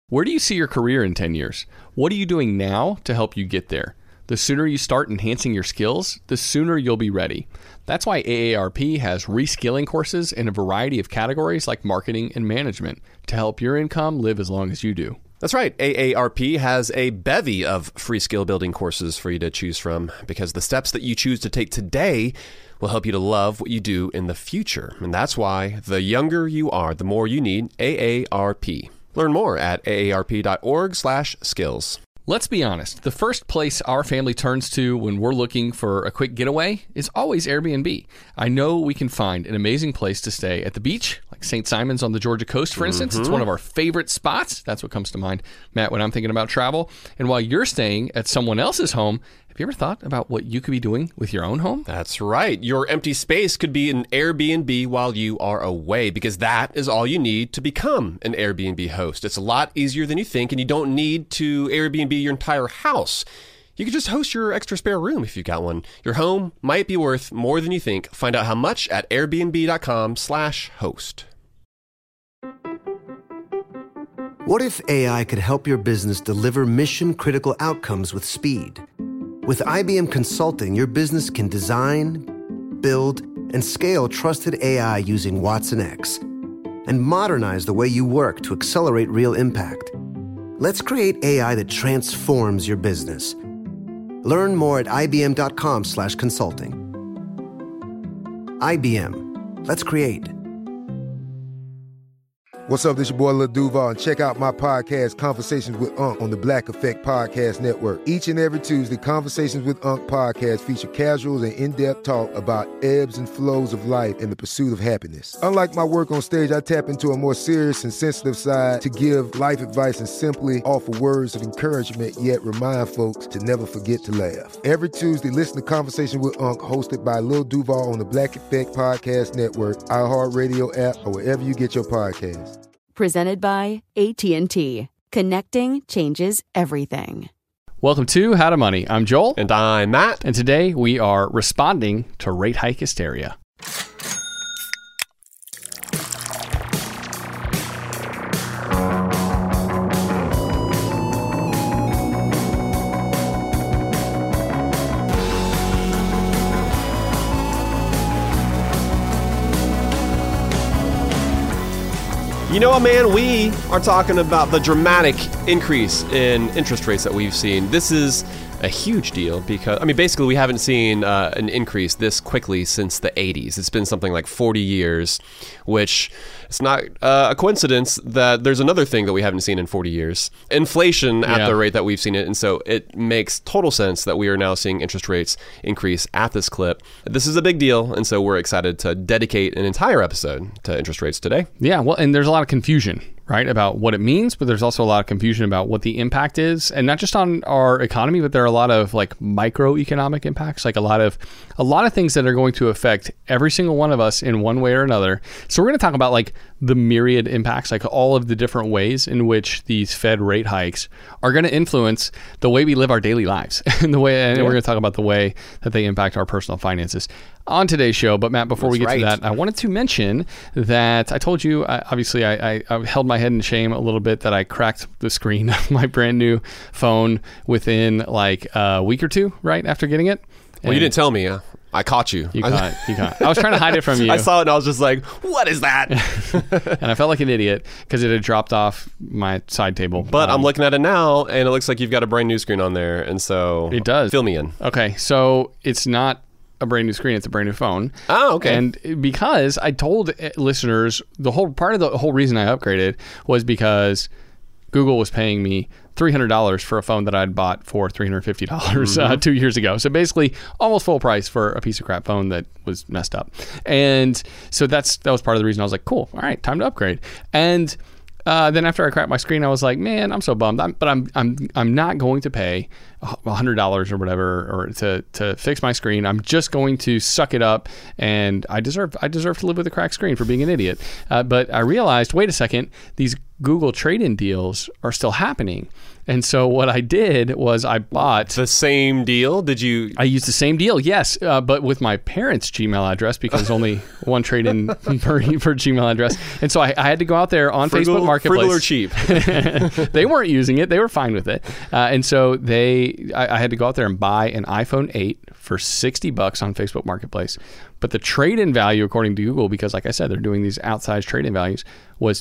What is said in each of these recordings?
Where do you see your career in 10 years? What are you doing now to help you get there? The sooner you start enhancing your skills, the sooner you'll be ready. That's why AARP has reskilling courses in a variety of categories like marketing and management to help your income live as long as you do. That's right. AARP has a bevy of free skill building courses for you to choose from because the steps that you choose to take today will help you to love what you do in the future. And that's why the younger you are, the more you need AARP. Learn more at aarp.org/skills. Let's be honest. The first place our family turns to when we're looking for a quick getaway is always Airbnb. I know we can find an amazing place to stay at the beach, like St. Simon's on the Georgia coast, for instance. It's one of our favorite spots. That's what comes to mind, Matt, when I'm thinking about travel. And while you're staying at someone else's home, have you ever thought about what you could be doing with your own home? That's right. Your empty space could be an Airbnb while you are away because that is all you need to become an Airbnb host. It's a lot easier than you think, and you don't need to Airbnb your entire house. You could just host your extra spare room if you've got one. Your home might be worth more than you think. Find out how much at airbnb.com/host. What if AI could help your business deliver mission-critical outcomes with speed? With IBM Consulting, your business can design, build, and scale trusted AI using watsonx and modernize the way you work to accelerate real impact. Let's create AI that transforms your business. Learn more at ibm.com/consulting. IBM. Let's create. What's up, this your boy Lil Duval, and check out my podcast, Conversations with Unc, on the Black Effect Podcast Network. Each and every Tuesday, Conversations with Unc podcast feature casual and in-depth talk about ebbs and flows of life and the pursuit of happiness. Unlike my work on stage, I tap into a more serious and sensitive side to give life advice and simply offer words of encouragement, yet remind folks to never forget to laugh. Every Tuesday, listen to Conversation with Unc, hosted by Lil Duval on the Black Effect Podcast Network, iHeartRadio app, or wherever you get your podcasts. Presented by AT&T. Connecting changes everything. Welcome to How to Money. I'm Joel. And I'm Matt. And today we are responding to rate hike hysteria. You know what, man? We are talking about the dramatic increase in interest rates that we've seen. This is a huge deal because, basically we haven't seen an increase this quickly since the 80s. It's been something like 40 years, which it's not a coincidence that there's another thing that we haven't seen in 40 years. Inflation at the rate that we've seen it. And so it makes total sense that we are now seeing interest rates increase at this clip. This is a big deal. And so we're excited to dedicate an entire episode to interest rates today. Yeah, well, and there's a lot of confusion, right, about what it means, but there's also a lot of confusion about what the impact is, and not just on our economy, but there are a lot of like microeconomic impacts, like a lot of things that are going to affect every single one of us in one way or another. So we're going to talk about like the myriad impacts, like all of the different ways in which these Fed rate hikes are going to influence the way we live our daily lives, and we're going to talk about the way that they impact our personal finances on today's show. But Matt, before we get to that, I wanted to mention that I told you, obviously I held my head in shame a little bit that I cracked the screen of my brand new phone within like a week or two, right after getting it. Well, you didn't tell me. I caught you. You caught. I was trying to hide it from you. I saw it and I was just like, what is that? And I felt like an idiot because it had dropped off my side table. But I'm looking at it now and it looks like you've got a brand new screen on there. And so it does. Fill me in. Okay. So it's not a brand new screen, it's a brand new phone. Oh, okay. And because I told listeners, the whole reason I upgraded was because Google was paying me $300 for a phone that I'd bought for $350 2 years ago. So basically almost full price for a piece of crap phone that was messed up. And so that was part of the reason I was like, cool, all right, time to upgrade. And then after I cracked my screen, I was like, man, I'm so bummed. But I'm not going to pay $100 or whatever or to fix my screen. I'm just going to suck it up, and I deserve to live with a cracked screen for being an idiot. But I realized, wait a second, these Google trade-in deals are still happening. And so what I did was I bought... The same deal? Did you... I used the same deal, yes, but with my parents' Gmail address because only one trade-in per Gmail address. And so I had to go out there on Facebook Marketplace. Frugal or cheap? They weren't using it. They were fine with it. And so I had to go out there and buy an iPhone 8 for $60 on Facebook Marketplace. But the trade-in value, according to Google, because like I said, they're doing these outsized trade-in values, was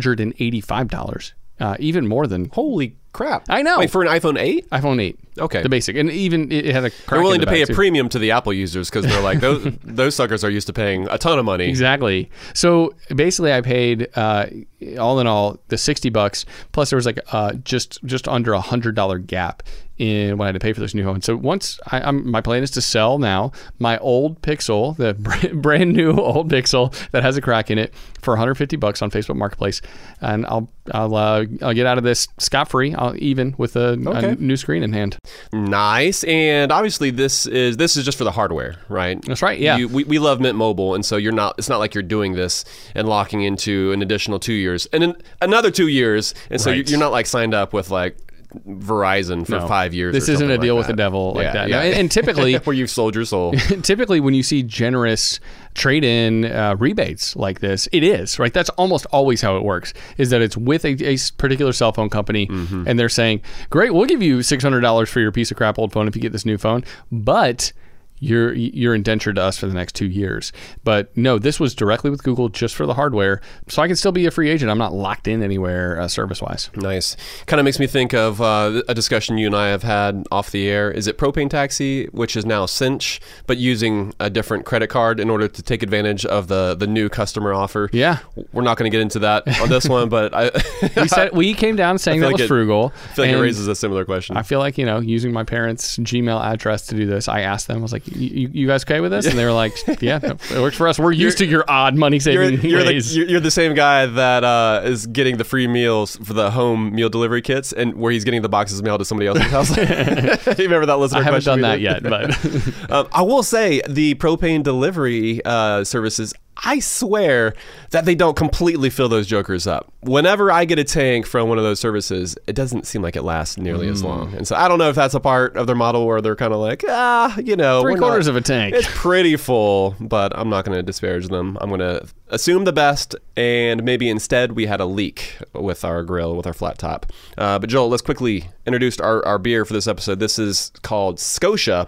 $385. Even more than... Holy crap. I know. Wait, for an iPhone 8? iPhone 8. Okay. The basic. And even it had a crack They're willing in the to pay back, a too. premium to the Apple users because they're like, those suckers are used to paying a ton of money. Exactly. So basically I paid, all in all, the $60, plus there was like just under $100 gap in what I had to pay for this new phone. So once my plan is to sell now my old Pixel, the brand new old Pixel that has a crack in it, for $150 on Facebook Marketplace, and I'll get out of this scot-free, even with a new screen in hand. Nice. And obviously this is just for the hardware, right? That's right. Yeah. We love Mint Mobile, and so it's not like you're doing this and locking into an additional 2 years and then another 2 years, and so Right. you're not like signed up with like Verizon for 5 years. This or isn't a something deal like with the devil like that. Yeah. No, and typically, where you've sold your soul. typically when you see generous trade-in rebates like this, it is, right? That's almost always how it works, is that it's with a particular cell phone company, and they're saying, great, we'll give you $600 for your piece of crap old phone if you get this new phone, but you're indentured to us for the next 2 years. But no, this was directly with Google just for the hardware, so I can still be a free agent. I'm not locked in anywhere service-wise. Nice. Kind of makes me think of a discussion you and I have had off the air. Is it Propane Taxi, which is now Cinch, but using a different credit card in order to take advantage of the new customer offer? Yeah. We're not going to get into that on this one, but we came down saying that was frugal. I feel like it raises a similar question. I feel like, using my parents' Gmail address to do this, I asked them, I was like, you guys okay with this? And they were like, yeah, it works for us. We're used to your odd money-saving ways. You're the same guy that is getting the free meals for the home meal delivery kits, and where he's getting the boxes mailed to somebody else's house. You remember that listener I haven't question? done that yet, but... I will say the propane delivery services, I swear that they don't completely fill those jokers up. Whenever I get a tank from one of those services, it doesn't seem like it lasts nearly as long. And so I don't know if that's a part of their model where they're kind of like, 3/4 of a tank. It's pretty full, but I'm not going to disparage them. I'm going to assume the best, and maybe instead we had a leak with our grill, with our flat top. But Joel, let's quickly introduce our beer for this episode. This is called Scotia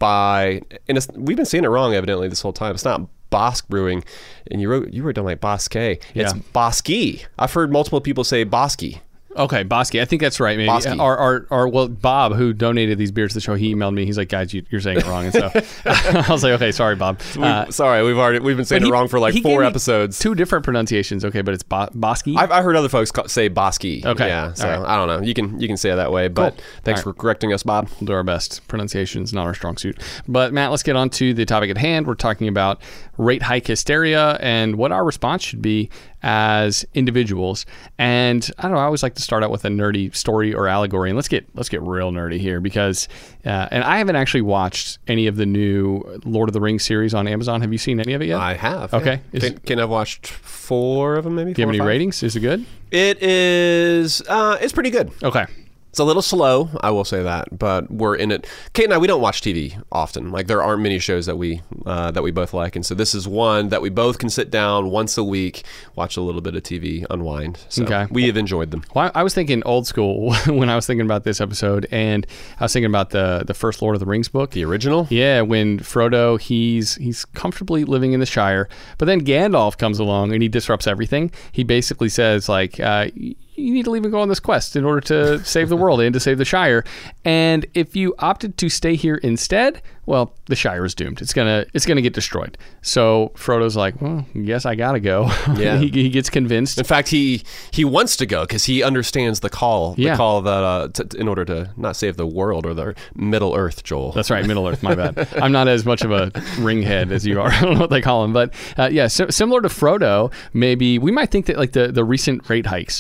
we've been saying it wrong evidently this whole time. It's not Bosque Brewing, and you wrote down like Bosque. It's Yeah. Bosque. I've heard multiple people say Bosque. Okay, Bosque. I think that's right. Maybe Bosque. Well, Bob, who donated these beers to the show, he emailed me. He's like, guys, you're saying it wrong. And so I was like, okay, sorry, Bob. Sorry, we've been saying it wrong for like he 4 gave me episons. 2 different pronunciations. Okay, but it's Bosque. I heard other folks say Bosque. Okay. Yeah. So All right. I don't know. You can say it that way. But Cool. thanks All for correcting us, Bob. We'll do our best. Pronunciation's not our strong suit. But Matt, let's get on to the topic at hand. We're talking about rate hike hysteria and what our response should be as individuals. And I don't know, I always like to start out with a nerdy story or allegory. And let's get real nerdy here because and I haven't actually watched any of the new Lord of the Rings series on Amazon. Have you seen any of it yet? I have. Okay. Yeah. I've watched 4 of them, maybe. Do you have 4 or any 5? ratings? Is it good? It is. It's pretty good. Okay. It's a little slow, I will say that, but we're in it. Kate and I, we don't watch TV often. Like, there aren't many shows that we both like, and so this is one that we both can sit down once a week, watch a little bit of TV, unwind. So Okay. we have enjoyed them. Well, I was thinking old school when I was thinking about this episode, and I was thinking about the first Lord of the Rings book. The original? Yeah, when Frodo, he's comfortably living in the Shire, but then Gandalf comes along and he disrupts everything. He basically says, like, you need to leave and go on this quest in order to save the world and to save the Shire. And if you opted to stay here instead, well, the Shire is doomed. It's gonna get destroyed. So Frodo's like, well, I guess I gotta go. Yeah. he gets convinced. In fact, he wants to go because he understands the call. Yeah. The call that in order to not save the world or the Middle Earth, Joel. That's right, Middle Earth. My bad. I'm not as much of a ringhead as you are. I don't know what they call him, but similar to Frodo, maybe we might think that like the recent rate hikes from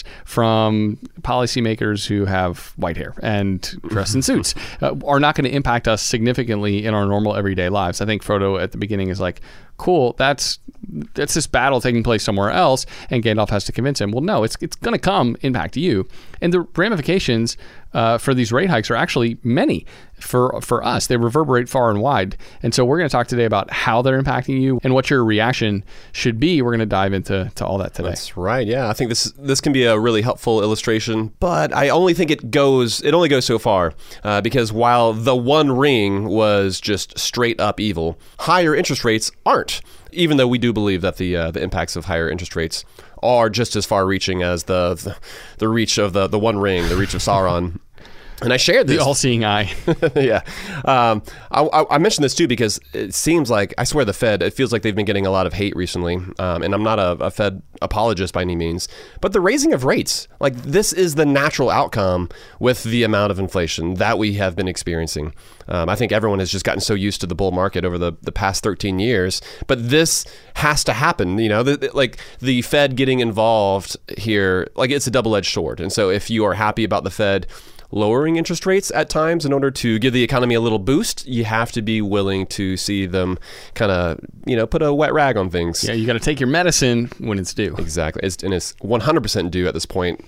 from policymakers who have white hair and dress in suits are not going to impact us significantly in our normal everyday lives. I think Frodo at the beginning is like, cool, that's this battle taking place somewhere else, and Gandalf has to convince him, well, no, it's going to come impact you. And the ramifications for these rate hikes are actually many for us. They reverberate far and wide. And so we're going to talk today about how they're impacting you and what your reaction should be. We're going to dive into all that today. That's right. Yeah, I think this can be a really helpful illustration, but I only think it only goes so far because while the One Ring was just straight up evil, higher interest rates aren't. Even though we do believe that the impacts of higher interest rates are just as far-reaching as the reach of the One Ring, the reach of Sauron. And I shared this. The all-seeing eye. Yeah. I mentioned this too because it seems like, I swear the Fed, it feels like they've been getting a lot of hate recently. And I'm not a Fed apologist by any means. But the raising of rates, like this is the natural outcome with the amount of inflation that we have been experiencing. I think everyone has just gotten so used to the bull market over the past 13 years. But this has to happen. You know, like the Fed getting involved here, like it's a double-edged sword. And so if you are happy about the Fed lowering interest rates at times in order to give the economy a little boost, you have to be willing to see them kind of, put a wet rag on things. Yeah, you got to take your medicine when it's due. Exactly. It's 100% due at this point.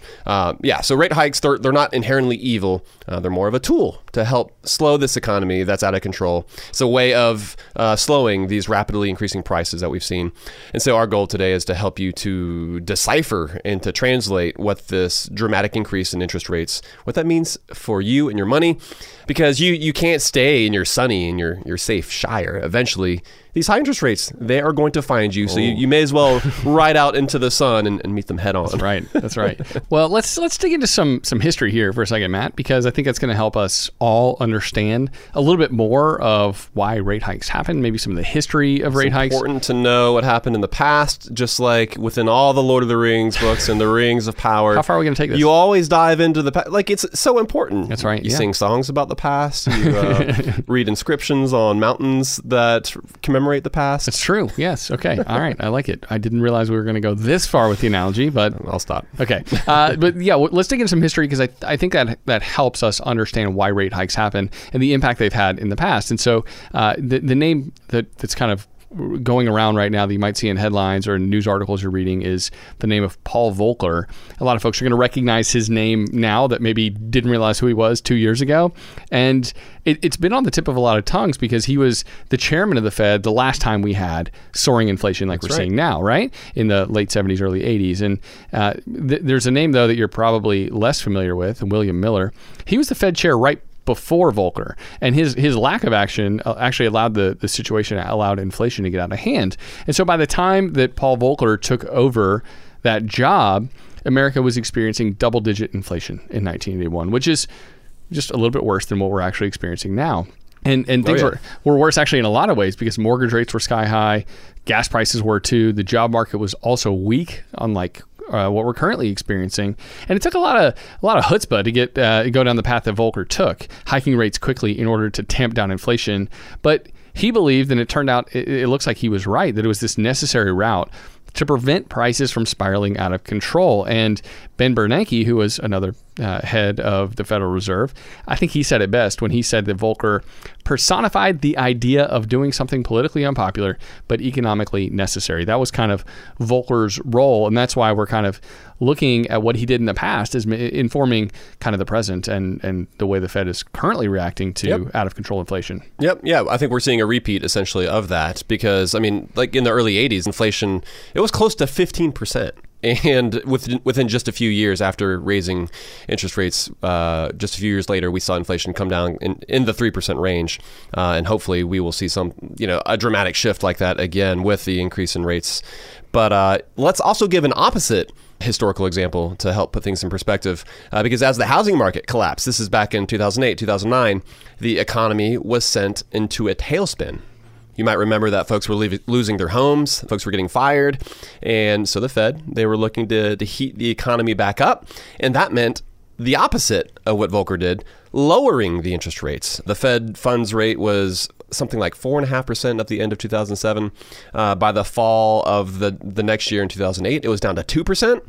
So rate hikes, they're not inherently evil. They're more of a tool to help slow this economy that's out of control. It's a way of slowing these rapidly increasing prices that we've seen. And so our goal today is to help you to decipher and to translate what this dramatic increase in interest rates, what that means for you and your money, because you can't stay in your sunny and your safe Shire. Eventually, these high interest rates, they are going to find you. So you may as well ride out into the sun and meet them head on. That's right. Well, let's dig into some history here for a second, Matt, because I think that's going to help us all understand a little bit more of why rate hikes happen, maybe some of the history of rate hikes. It's important to know what happened in the past, just like within all the Lord of the Rings books and the Rings of Power. How far are we going to take this? You always dive into the past. Like, it's so important. That's right. You sing songs about the past. You read inscriptions on mountains that commemorate the past. It's true. Yes. Okay. All right. I like it. I didn't realize we were going to go this far with the analogy, but I'll stop. Okay. But yeah, let's dig into some history because I think that helps us understand why rate hikes happen and the impact they've had in the past. And so the name that's kind of going around right now that you might see in headlines or in news articles you're reading is the name of Paul Volcker. A lot of folks are going to recognize his name now that maybe didn't realize who he was 2 years ago. And it's been on the tip of a lot of tongues because he was the chairman of the Fed the last time we had soaring inflation like we're seeing now, right? In the late 70s, early 80s. And there's a name, though, that you're probably less familiar with, William Miller. He was the Fed chair right before Volcker, and his lack of action actually allowed the situation, allowed inflation to get out of hand. And so by the time that Paul Volcker took over that job, America was experiencing double-digit inflation in 1981, which is just a little bit worse than what we're actually experiencing now. And things were worse actually in a lot of ways because mortgage rates were sky high, gas prices were too, the job market was also weak, unlike what we're currently experiencing. And it took a lot of chutzpah to go down the path that Volcker took, hiking rates quickly in order to tamp down inflation. But he believed, and it turned out it looks like he was right, that it was this necessary route to prevent prices from spiraling out of control. And Ben Bernanke, who was another head of the Federal Reserve, I think he said it best when he said that Volcker personified the idea of doing something politically unpopular but economically necessary. That was kind of Volcker's role, and that's why we're kind of looking at what he did in the past as informing kind of the present and the way the Fed is currently reacting to out of control inflation. Yep. Yeah, I think we're seeing a repeat essentially of that because, I mean, like in the early 80s, inflation, it was close to 15%. And within just a few years after raising interest rates, just a few years later, we saw inflation come down in the 3% range. And hopefully we will see a dramatic shift like that again with the increase in rates. But let's also give an opposite historical example to help put things in perspective. Because as the housing market collapsed, this is back in 2008, 2009, the economy was sent into a tailspin. You might remember that folks were losing their homes, folks were getting fired, and so the Fed, they were looking to heat the economy back up, and that meant the opposite of what Volcker did, lowering the interest rates. The Fed funds rate was something like 4.5% at the end of 2007. By the fall of the next year in 2008, it was down to 2%.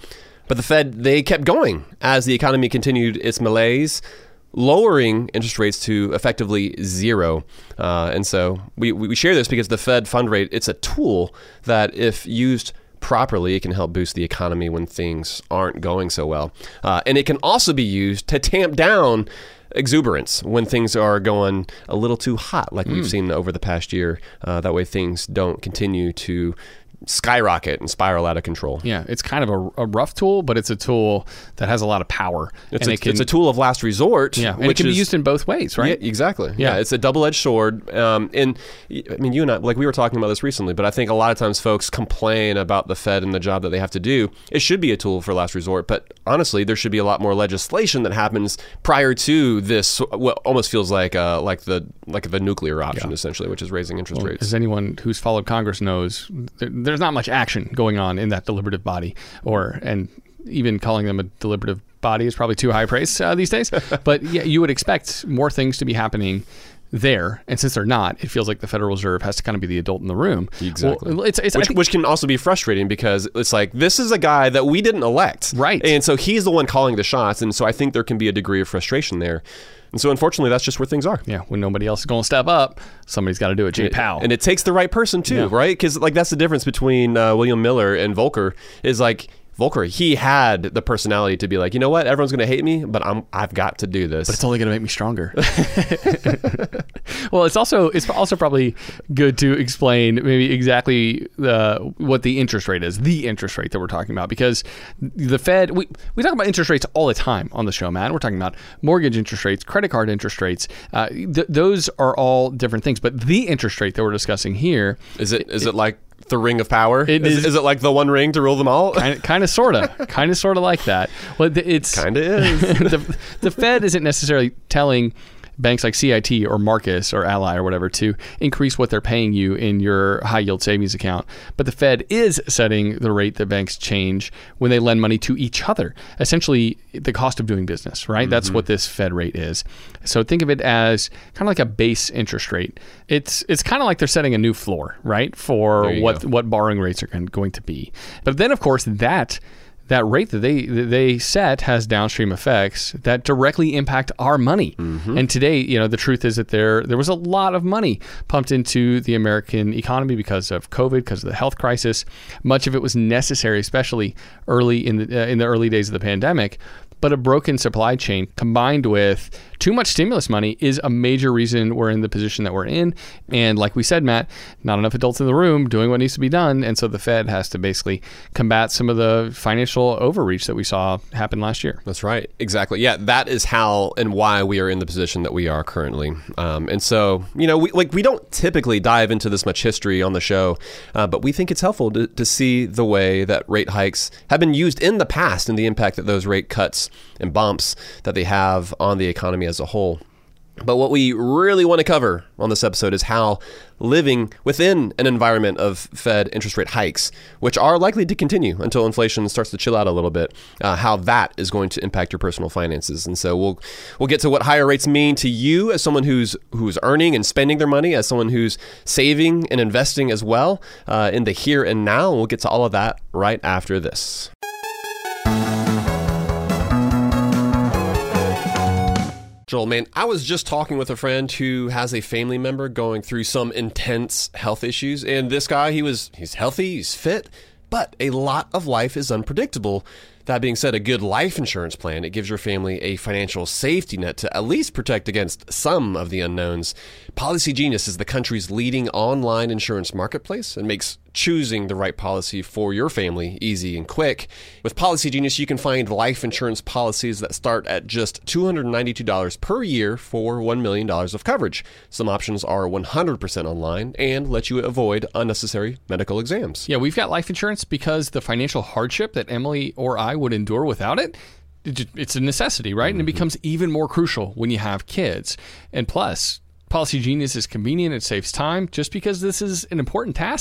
But the Fed, they kept going as the economy continued its malaise, lowering interest rates to effectively zero. And so we share this because the Fed fund rate, it's a tool that if used properly, it can help boost the economy when things aren't going so well. And it can also be used to tamp down exuberance when things are going a little too hot, like we've seen over the past year. That way things don't continue to skyrocket and spiral out of control. Yeah, it's kind of a rough tool, but it's a tool that has a lot of power. It's a tool of last resort. Yeah, and it can be used in both ways, right? Yeah, exactly. Yeah, it's a double-edged sword. And I mean, you and I, like we were talking about this recently, but I think a lot of times folks complain about the Fed and the job that they have to do. It should be a tool for last resort, but honestly, there should be a lot more legislation that happens prior to this. What almost feels like the nuclear option, essentially, which is raising interest rates. As anyone who's followed Congress knows, there's not much action going on in that deliberative body, and even calling them a deliberative body is probably too high praise these days. But yeah, you would expect more things to be happening there, and since they're not, it feels like the Federal Reserve has to kind of be the adult in the room. Exactly. Well, which can also be frustrating because it's like, this is a guy that we didn't elect. Right. And so he's the one calling the shots, and so I think there can be a degree of frustration there. And so unfortunately, that's just where things are. Yeah, when nobody else is going to step up, somebody's got to do it. Jay Powell. And it takes the right person too, right? Because like that's the difference between William Miller and Volcker is like, Volcker, he had the personality to be like, you know what, everyone's going to hate me, but I've got to do this. But it's only going to make me stronger. Well, it's also probably good to explain maybe exactly what the interest rate is, the interest rate that we're talking about, because the Fed, we talk about interest rates all the time on the show, man. We're talking about mortgage interest rates, credit card interest rates. Those are all different things, but the interest rate that we're discussing here is it like the ring of power? Is it like the one ring to rule them all? Kind of, sort of like that. Well, it's kind of is. the Fed isn't necessarily telling banks like CIT or Marcus or Ally or whatever to increase what they're paying you in your high yield savings account. But the Fed is setting the rate that banks change when they lend money to each other. Essentially, the cost of doing business, right? Mm-hmm. That's what this Fed rate is. So think of it as kind of like a base interest rate. It's kind of like they're setting a new floor, right? For what borrowing rates are going to be. But then, of course, that rate that they set has downstream effects that directly impact our money. Mm-hmm. And today, the truth is that there was a lot of money pumped into the American economy because of COVID, because of the health crisis. Much of it was necessary, especially early in the early days of the pandemic. But a broken supply chain combined with too much stimulus money is a major reason we're in the position that we're in. And like we said, Matt, not enough adults in the room doing what needs to be done. And so the Fed has to basically combat some of the financial overreach that we saw happen last year. That's right. Exactly. Yeah, that is how and why we are in the position that we are currently. And so, we don't typically dive into this much history on the show, but we think it's helpful to see the way that rate hikes have been used in the past and the impact that those rate cuts and bumps that they have on the economy as a whole. But what we really want to cover on this episode is how living within an environment of Fed interest rate hikes, which are likely to continue until inflation starts to chill out a little bit, how that is going to impact your personal finances. And so we'll get to what higher rates mean to you as someone who's earning and spending their money, as someone who's saving and investing as well in the here and now. And we'll get to all of that right after this. Joel, man, I was just talking with a friend who has a family member going through some intense health issues. And this guy, he's healthy, he's fit, but a lot of life is unpredictable. That being said, a good life insurance plan, it gives your family a financial safety net to at least protect against some of the unknowns. Policy Genius is the country's leading online insurance marketplace and makes choosing the right policy for your family easy and quick. With Policy Genius, you can find life insurance policies that start at just $292 per year for $1 million of coverage. Some options are 100% online and let you avoid unnecessary medical exams. Yeah, we've got life insurance because the financial hardship that Emily or I would endure without it, it's a necessity, right? Mm-hmm. And it becomes even more crucial when you have kids. And plus, Policy Genius is convenient, it saves time. Just because this is an important task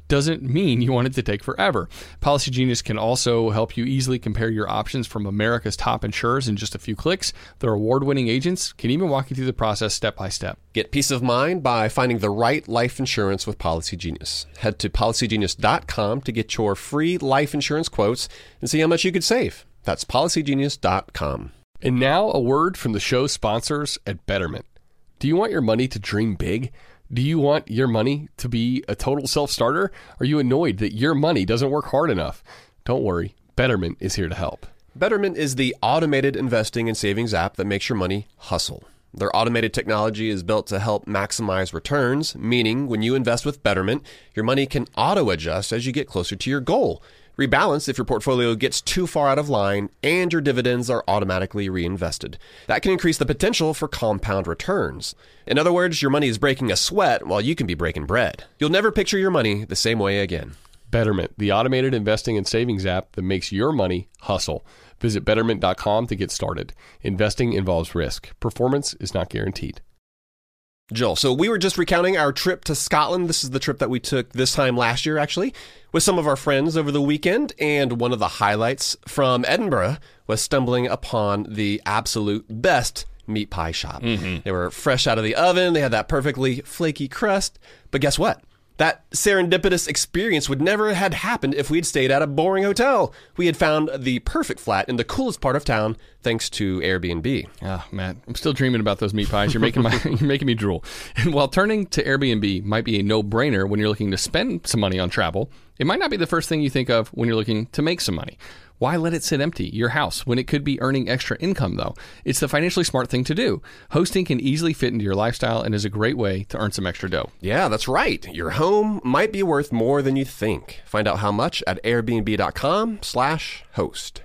doesn't mean you want it to take forever. Policy Genius can also help you easily compare your options from America's top insurers in just a few clicks. Their award-winning agents can even walk you through the process step by step. Get peace of mind by finding the right life insurance with Policy Genius. Head to policygenius.com to get your free life insurance quotes and see how much you could save. That's policygenius.com. And now a word from the show's sponsors at Betterment. Do you want your money to dream big? Do you want your money to be a total self-starter? Are you annoyed that your money doesn't work hard enough? Don't worry, Betterment is here to help. Betterment is the automated investing and savings app that makes your money hustle. Their automated technology is built to help maximize returns, meaning when you invest with Betterment, your money can auto-adjust as you get closer to your goal. Rebalance if your portfolio gets too far out of line, and your dividends are automatically reinvested. That can increase the potential for compound returns. In other words, your money is breaking a sweat while you can be breaking bread. You'll never picture your money the same way again. Betterment, the automated investing and savings app that makes your money hustle. Visit Betterment.com to get started. Investing involves risk. Performance is not guaranteed. Joel, so we were just recounting our trip to Scotland. This is the trip that we took this time last year, actually, with some of our friends over the weekend. And one of the highlights from Edinburgh was stumbling upon the absolute best meat pie shop. They were fresh out of the oven. They had that perfectly flaky crust. But guess what? That serendipitous experience would never have happened if we'd stayed at a boring hotel. We had found the perfect flat in the coolest part of town thanks to Airbnb. Ah, man, I'm still dreaming about those meat pies. You're making me drool. And while turning to Airbnb might be a no-brainer when you're looking to spend some money on travel, it might not be the first thing you think of when you're looking to make some money. Why let it sit empty, your house, when it could be earning extra income, though? It's the financially smart thing to do. Hosting can easily fit into your lifestyle and is a great way to earn some extra dough. Yeah, that's right. Your home might be worth more than you think. Find out how much at airbnb.com/host.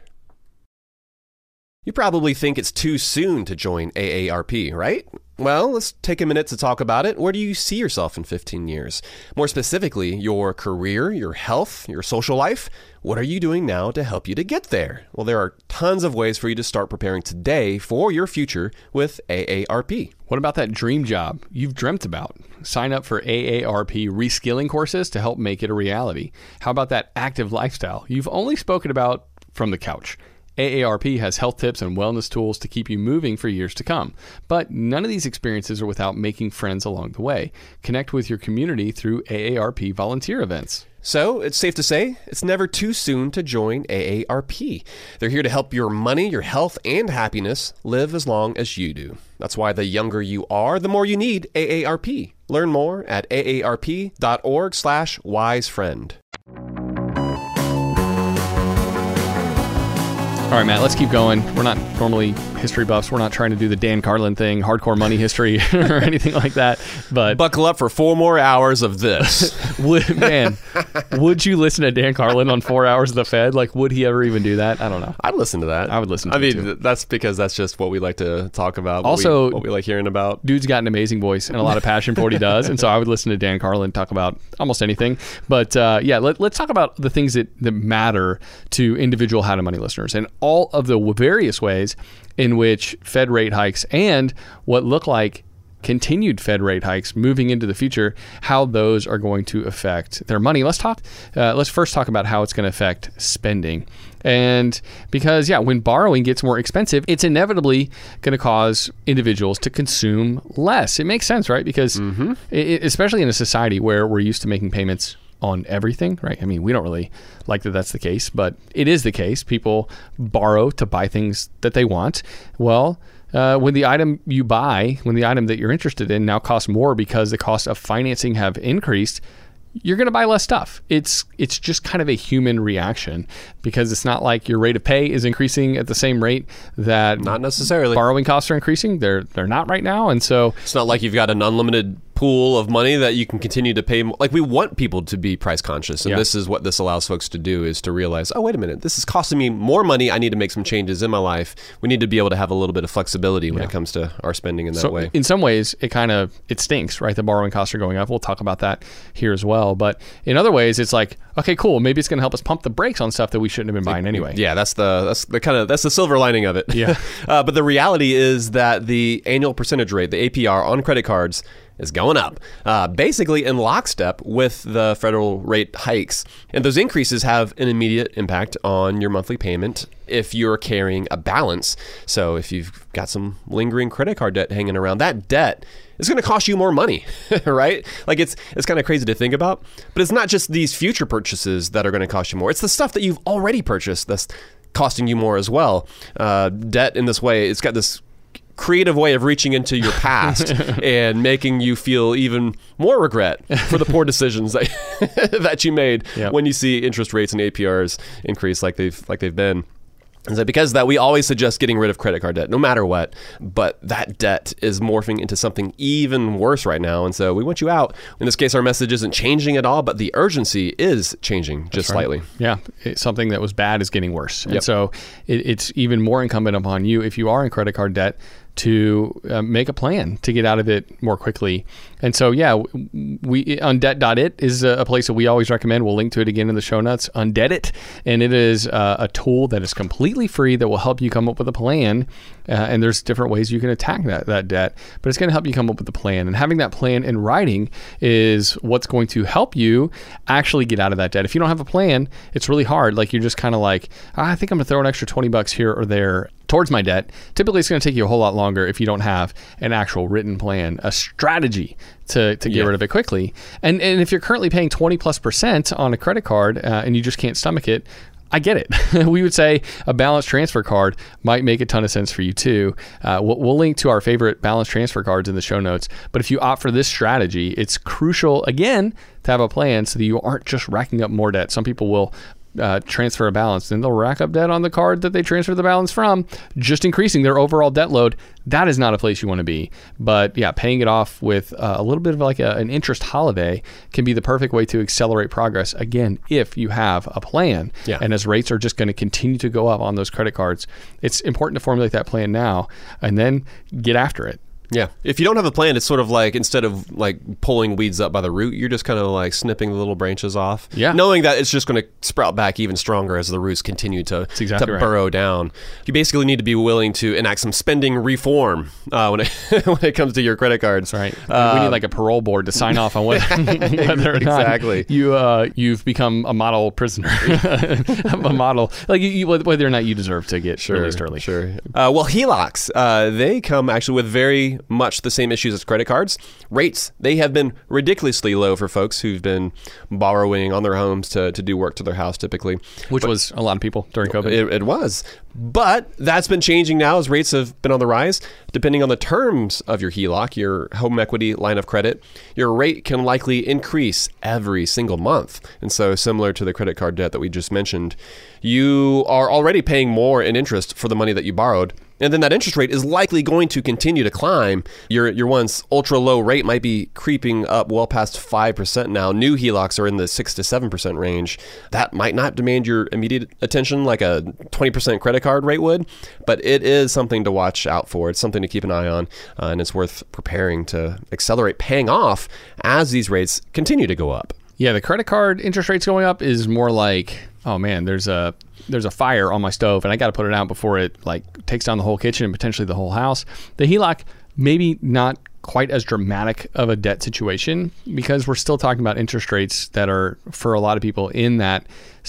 You probably think it's too soon to join AARP, right? Well, let's take a minute to talk about it. Where do you see yourself in 15 years? More specifically, your career, your health, your social life. What are you doing now to help you to get there? Well, there are tons of ways for you to start preparing today for your future with AARP. What about that dream job you've dreamt about? Sign up for AARP reskilling courses to help make it a reality. How about that active lifestyle you've only spoken about from the couch? AARP has health tips and wellness tools to keep you moving for years to come. But none of these experiences are without making friends along the way. Connect with your community through AARP volunteer events. So it's safe to say it's never too soon to join AARP. They're here to help your money, your health, and happiness live as long as you do. That's why the younger you are, the more you need AARP. Learn more at aarp.org/wisefriend. All right, Matt, let's keep going. We're not normally history buffs. We're not trying to do the Dan Carlin thing, hardcore money history or anything like that. But buckle up for 4 more hours of this. would you listen to Dan Carlin on 4 hours of the Fed? Like, would he ever even do that? I don't know. I'd listen to that. I would listen to it too. That's because that's just what we like to talk about. Also, what we like hearing about. Dude's got an amazing voice and a lot of passion for what he does. And so I would listen to Dan Carlin talk about almost anything. But yeah, let's talk about the things that matter to individual How to Money listeners and all of the various ways in which Fed rate hikes and what look like continued Fed rate hikes moving into the future, how those are going to affect their money. Let's first talk about how it's going to affect spending. And because, when borrowing gets more expensive, it's inevitably going to cause individuals to consume less. It makes sense, right? Because especially in a society where we're used to making payments on everything, right? I mean, we don't really like that that's the case, but it is the case. People borrow to buy things that they want. Well, when the item you buy, when the item that you're interested in now costs more because the cost of financing have increased, you're going to buy less stuff. It's just kind of a human reaction because it's not like your rate of pay is increasing at the same rate that not necessarily borrowing costs are increasing. They're not right now, and so it's not like you've got an unlimited pool of money that you can continue to pay. Like, we want people to be price conscious, and this is what this allows folks to do, is to realize, oh, wait a minute, this is costing me more money. I need to make some changes in my life. We need to be able to have a little bit of flexibility when it comes to our spending in that way. In some ways, it stinks, right? The borrowing costs are going up. We'll talk about that here as well. But in other ways, it's like, okay, cool. Maybe it's going to help us pump the brakes on stuff that we shouldn't have been buying anyway. Yeah, that's the silver lining of it. Yeah. But the reality is that the annual percentage rate, the APR on credit cards, is going up, basically in lockstep with the federal rate hikes. And those increases have an immediate impact on your monthly payment if you're carrying a balance. So if you've got some lingering credit card debt hanging around, that debt is going to cost you more money, right? Like it's kind of crazy to think about, but it's not just these future purchases that are going to cost you more. It's the stuff that you've already purchased that's costing you more as well. Debt in this way, it's got this creative way of reaching into your past and making you feel even more regret for the poor decisions that you made when you see interest rates and APRs increase like they've been. And so because of that, we always suggest getting rid of credit card debt, no matter what. But that debt is morphing into something even worse right now. And so we want you out. In this case, our message isn't changing at all, but the urgency is changing just slightly. Yeah. Something that was bad is getting worse. And so it's even more incumbent upon you, if you are in credit card debt, to make a plan to get out of it more quickly. And so, we Undebt.it is a place that we always recommend. We'll link to it again in the show notes. Undebt.it, and it is a tool that is completely free that will help you come up with a plan. And there's different ways you can attack that debt, but it's going to help you come up with a plan. And having that plan in writing is what's going to help you actually get out of that debt. If you don't have a plan, it's really hard. Like you're just kind of like, I think I'm going to throw an extra $20 here or there towards my debt. Typically, it's going to take you a whole lot longer if you don't have an actual written plan, a strategy to get rid of it quickly. And if you're currently paying 20+% on a credit card and you just can't stomach it, I get it. We would say a balance transfer card might make a ton of sense for you too. We'll link to our favorite balance transfer cards in the show notes. But if you opt for this strategy, it's crucial, again, to have a plan so that you aren't just racking up more debt. Some people will transfer a balance, then they'll rack up debt on the card that they transfer the balance from, just increasing their overall debt load. That is not a place you want to be. But paying it off with a little bit of like an interest holiday can be the perfect way to accelerate progress, again, if you have a plan. And as rates are just going to continue to go up on those credit cards, it's important to formulate that plan now and then get after it. Yeah. If you don't have a plan, it's sort of like instead of like pulling weeds up by the root, you're just kind of like snipping the little branches off. Knowing that it's just going to sprout back even stronger as the roots continue to burrow down. You basically need to be willing to enact some spending reform when it comes to your credit cards. Right. We need like a parole board to sign off on whether or not you've become a model prisoner. A model, like whether or not you deserve to get released early. Well, HELOCs, they come actually with very much the same issues as credit cards. Rates, they have been ridiculously low for folks who've been borrowing on their homes to do work to their house typically. Which was a lot of people during COVID. It was. But that's been changing now as rates have been on the rise. Depending on the terms of your HELOC, your home equity line of credit, your rate can likely increase every single month. And so similar to the credit card debt that we just mentioned, you are already paying more in interest for the money that you borrowed. And then that interest rate is likely going to continue to climb. Your once ultra low rate might be creeping up well past 5% now. New HELOCs are in the 6 to 7% range. That might not demand your immediate attention like a 20% credit card rate would, but it is something to watch out for. It's something to keep an eye on, and it's worth preparing to accelerate paying off as these rates continue to go up. Yeah, the credit card interest rates going up is more like, oh man, there's a fire on my stove and I got to put it out before it like takes down the whole kitchen and potentially the whole house. The HELOC, maybe not quite as dramatic of a debt situation because we're still talking about interest rates that are, for a lot of people, in that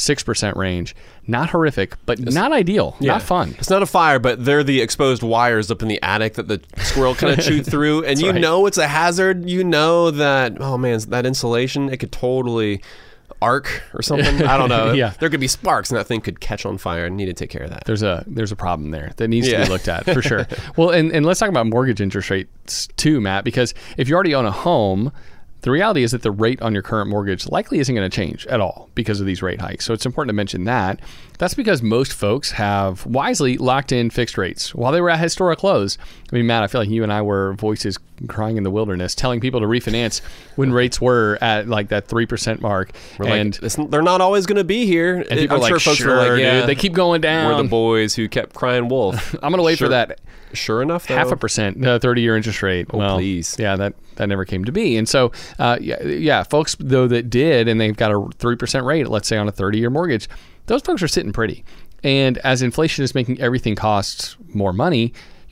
6% range. Not horrific, but not ideal, not fun. It's not a fire, but they're the exposed wires up in the attic that the squirrel kind of chewed through. And know it's a hazard. You know that, oh man, that insulation, it could totally arc or something. I don't know. There could be sparks and that thing could catch on fire and need to take care of that. There's a problem there that needs to be looked at for sure. Well, and let's talk about mortgage interest rates too, Matt, because if you already own a home, the reality is that the rate on your current mortgage likely isn't going to change at all because of these rate hikes. So it's important to mention that. That's because most folks have wisely locked in fixed rates while they were at historic lows. I mean, Matt, I feel like you and I were voices crying in the wilderness, telling people to refinance when rates were at like that 3% mark. And they're not always going to be here. And people are like, sure, dude, they keep going down. We're the boys who kept crying wolf. I'm going to wait for that. Sure enough, though. 0.5%, 30-year interest rate. Oh, please. Yeah, that never came to be. And so, folks, though, that did, and they've got a 3% rate, let's say on a 30-year mortgage, those folks are sitting pretty. And as inflation is making everything cost more money,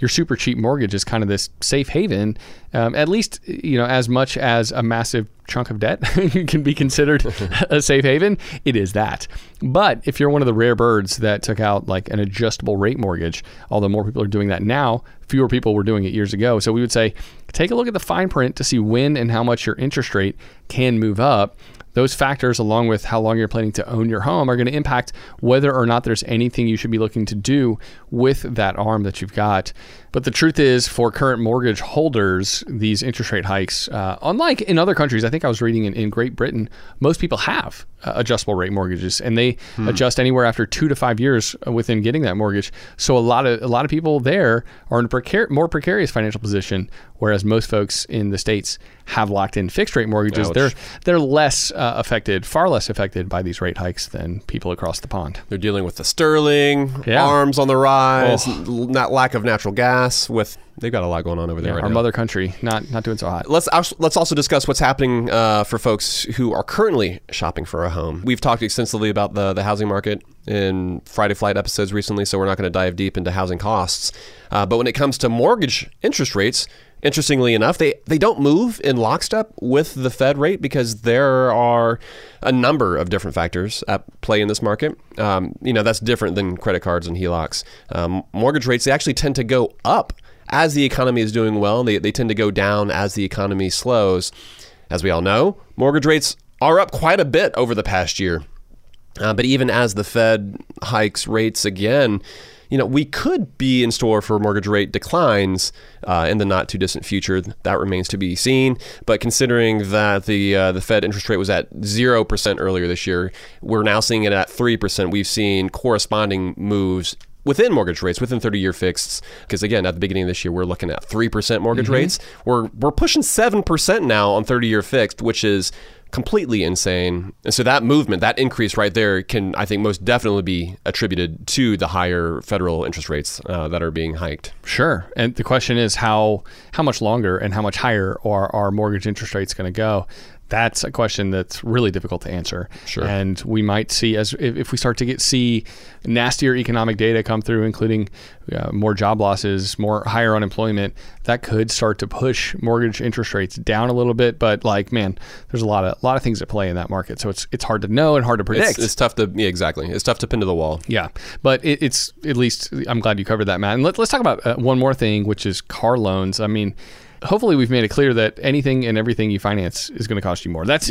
your super cheap mortgage is kind of this safe haven, at least, as much as a massive chunk of debt can be considered a safe haven, it is that. But if you're one of the rare birds that took out like an adjustable rate mortgage, although more people are doing that now, fewer people were doing it years ago. So we would say, take a look at the fine print to see when and how much your interest rate can move up. Those factors, along with how long you're planning to own your home, are going to impact whether or not there's anything you should be looking to do with that ARM that you've got. But the truth is, for current mortgage holders, these interest rate hikes, unlike in other countries, I think I was reading in Great Britain, most people have adjustable rate mortgages, and they adjust anywhere after 2 to 5 years within getting that mortgage. So a lot of people there are in a more precarious financial position, whereas most folks in the States have locked in fixed rate mortgages. Ouch. They're less affected, far less affected by these rate hikes than people across the pond. They're dealing with the sterling, arms on the rise, not lack of natural gas. They've got a lot going on over there right our now. mother country not doing so hot. Let's also discuss what's happening for folks who are currently shopping for a home. We've talked extensively about the housing market in Friday Flight episodes recently, so we're not going to dive deep into housing costs. But when it comes to mortgage interest rates, interestingly enough, they don't move in lockstep with the Fed rate because there are a number of different factors at play in this market. That's different than credit cards and HELOCs. Mortgage rates, they actually tend to go up as the economy is doing well. They tend to go down as the economy slows. As we all know, mortgage rates are up quite a bit over the past year. But even as the Fed hikes rates again, we could be in store for mortgage rate declines in the not too distant future. That remains to be seen. But considering that the Fed interest rate was at 0% earlier this year, we're now seeing it at 3%. We've seen corresponding moves within mortgage rates, within 30-year fixeds, because again, at the beginning of this year, we're looking at 3% mortgage rates. We're pushing 7% now on 30-year fixed, which is completely insane. And so that movement, that increase right there can, I think, most definitely be attributed to the higher federal interest rates that are being hiked. Sure. And the question is how much longer and how much higher are our mortgage interest rates going to go? That's a question that's really difficult to answer. Sure. And we might see, if we start to see nastier economic data come through, including more job losses, more higher unemployment, that could start to push mortgage interest rates down a little bit. But there's a lot of things at play in that market. So it's hard to know and hard to predict. It's tough to, exactly. It's tough to pin to the wall. Yeah. But it's at least, I'm glad you covered that, Matt. And let's talk about one more thing, which is car loans. I mean, hopefully we've made it clear that anything and everything you finance is going to cost you more. That's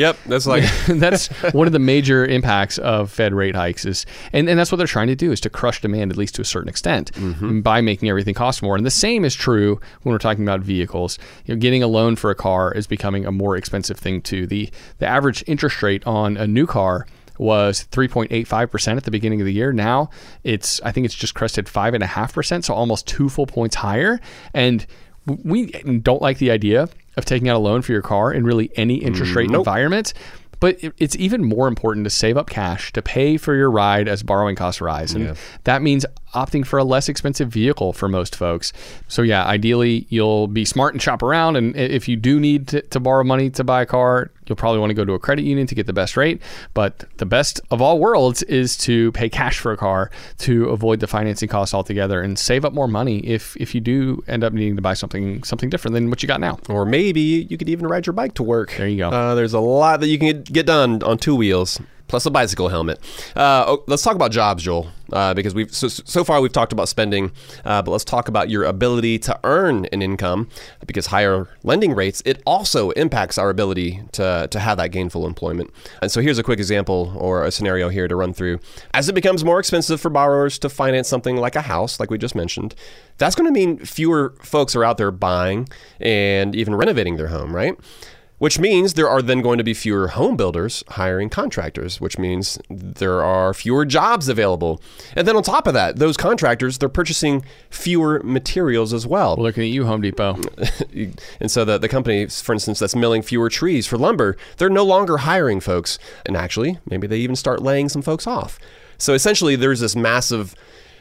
one of the major impacts of Fed rate hikes and that's what they're trying to do, is to crush demand, at least to a certain extent, by making everything cost more. And the same is true when we're talking about vehicles. Getting a loan for a car is becoming a more expensive thing too. The average interest rate on a new car was 3.85% at the beginning of the year. Now I think it's just crested 5.5%, so almost 2 full points higher. And we don't like the idea of taking out a loan for your car in really any interest rate environment. But it's even more important to save up cash to pay for your ride as borrowing costs rise. And that means opting for a less expensive vehicle for most folks. So ideally, you'll be smart and shop around. And if you do need to borrow money to buy a car, you'll probably want to go to a credit union to get the best rate. But the best of all worlds is to pay cash for a car to avoid the financing costs altogether and save up more money if you do end up needing to buy something different than what you got now. Or maybe you could even ride your bike to work. There you go. There's a lot that you can get done on 2 wheels. Plus a bicycle helmet. Let's talk about jobs, Joel, because we've so far we've talked about spending, but let's talk about your ability to earn an income, because higher lending rates, it also impacts our ability to have that gainful employment. And so here's a quick example or a scenario here to run through. As it becomes more expensive for borrowers to finance something like a house, like we just mentioned, that's going to mean fewer folks are out there buying and even renovating their home, right? Which means there are then going to be fewer home builders hiring contractors, which means there are fewer jobs available. And then on top of that, those contractors, they're purchasing fewer materials as well. We're looking at you, Home Depot. And so the company, for instance, that's milling fewer trees for lumber, they're no longer hiring folks. And actually, maybe they even start laying some folks off. So essentially, there's this massive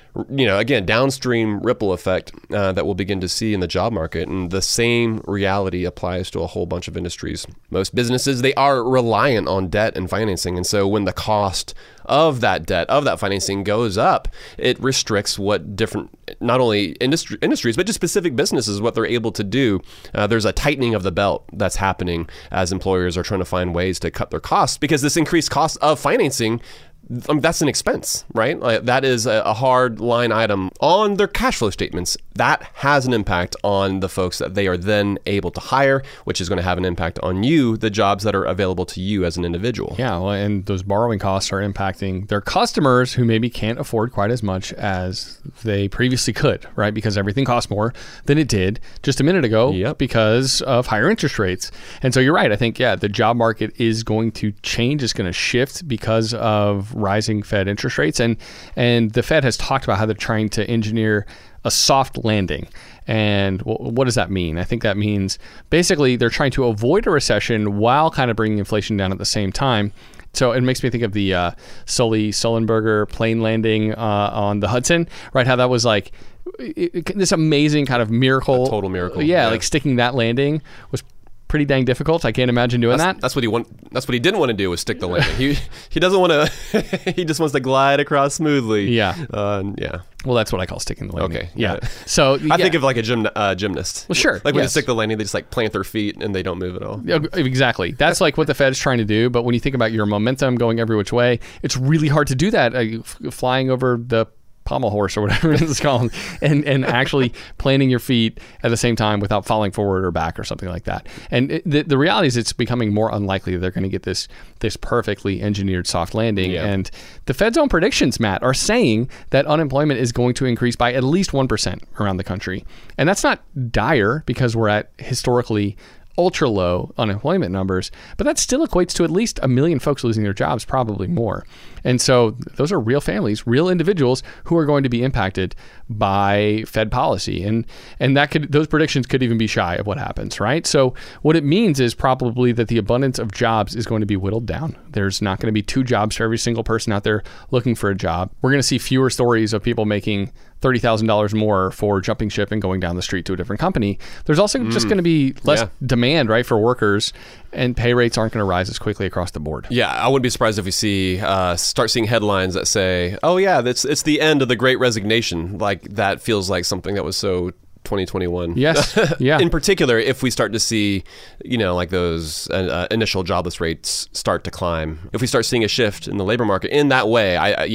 again, downstream ripple effect that we'll begin to see in the job market. And the same reality applies to a whole bunch of industries. Most businesses, they are reliant on debt and financing. And so when the cost of that debt, of that financing goes up, it restricts what different, not only industries, but just specific businesses, what they're able to do. There's a tightening of the belt that's happening as employers are trying to find ways to cut their costs, because this increased cost of financing, that's an expense, right? Like, that is a hard line item on their cash flow statements. That has an impact on the folks that they are then able to hire, which is going to have an impact on you, the jobs that are available to you as an individual. Yeah, well, and those borrowing costs are impacting their customers who maybe can't afford quite as much as they previously could, right? Because everything costs more than it did just a minute ago because of higher interest rates. And so you're right. I think, the job market is going to change. It's going to shift because of rising Fed interest rates. And the Fed has talked about how they're trying to engineer a soft landing. And what does that mean? I think that means basically they're trying to avoid a recession while kind of bringing inflation down at the same time. So it makes me think of the Sully-Sullenberger plane landing on the Hudson, right? How that was like this amazing kind of miracle. A total miracle. Yeah, like sticking that landing was pretty dang difficult. I can't imagine doing that. That's what he didn't want to do, was stick the landing. He doesn't want to. He just wants to glide across smoothly. Yeah. Yeah. Well, that's what I call sticking the landing. Okay. Yeah. So I think of like a gymnast. Well, sure. Like when they stick the landing, they just like plant their feet and they don't move at all. Yeah, exactly. That's like what the Fed's trying to do. But when you think about your momentum going every which way, it's really hard to do that. Flying over the pommel horse or whatever it's called, and actually planting your feet at the same time without falling forward or back or something like that. And the reality is it's becoming more unlikely they're going to get this perfectly engineered soft landing. Yeah. And the Fed's own predictions, Matt, are saying that unemployment is going to increase by at least 1% around the country. And that's not dire because we're at historically ultra low unemployment numbers, but that still equates to at least 1 million folks losing their jobs, probably more. And so those are real families, real individuals who are going to be impacted by Fed policy. And those predictions could even be shy of what happens, right? So what it means is probably that the abundance of jobs is going to be whittled down. There's not going to be 2 jobs for every single person out there looking for a job. We're going to see fewer stories of people making $30,000 more for jumping ship and going down the street to a different company. There's also just going to be less demand, right, for workers, and pay rates aren't going to rise as quickly across the board. Yeah, I wouldn't be surprised if we start seeing headlines that say, "Oh yeah, it's the end of the Great Resignation." Like that feels like something that was so 2021. Yes. Yeah. In particular, if we start to see, like those initial jobless rates start to climb, if we start seeing a shift in the labor market in that way,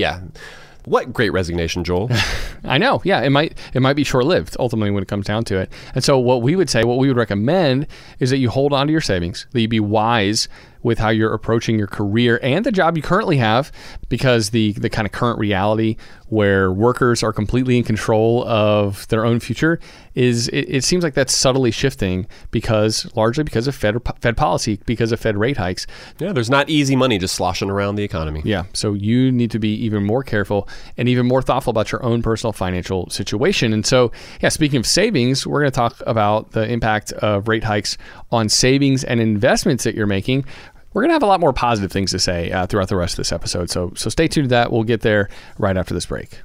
What Great Resignation, Joel? I know. Yeah, it might be short-lived ultimately when it comes down to it. And so what we would recommend is that you hold on to your savings, that you be wise with how you're approaching your career and the job you currently have, because the kind of current reality where workers are completely in control of their own future it seems like that's subtly shifting largely because of Fed policy, because of Fed rate hikes. Yeah, there's not easy money just sloshing around the economy. Yeah, so you need to be even more careful and even more thoughtful about your own personal financial situation. And so, speaking of savings, we're going to talk about the impact of rate hikes on savings and investments that you're making. We're going to have a lot more positive things to say throughout the rest of this episode. So stay tuned to that. We'll get there right after this break.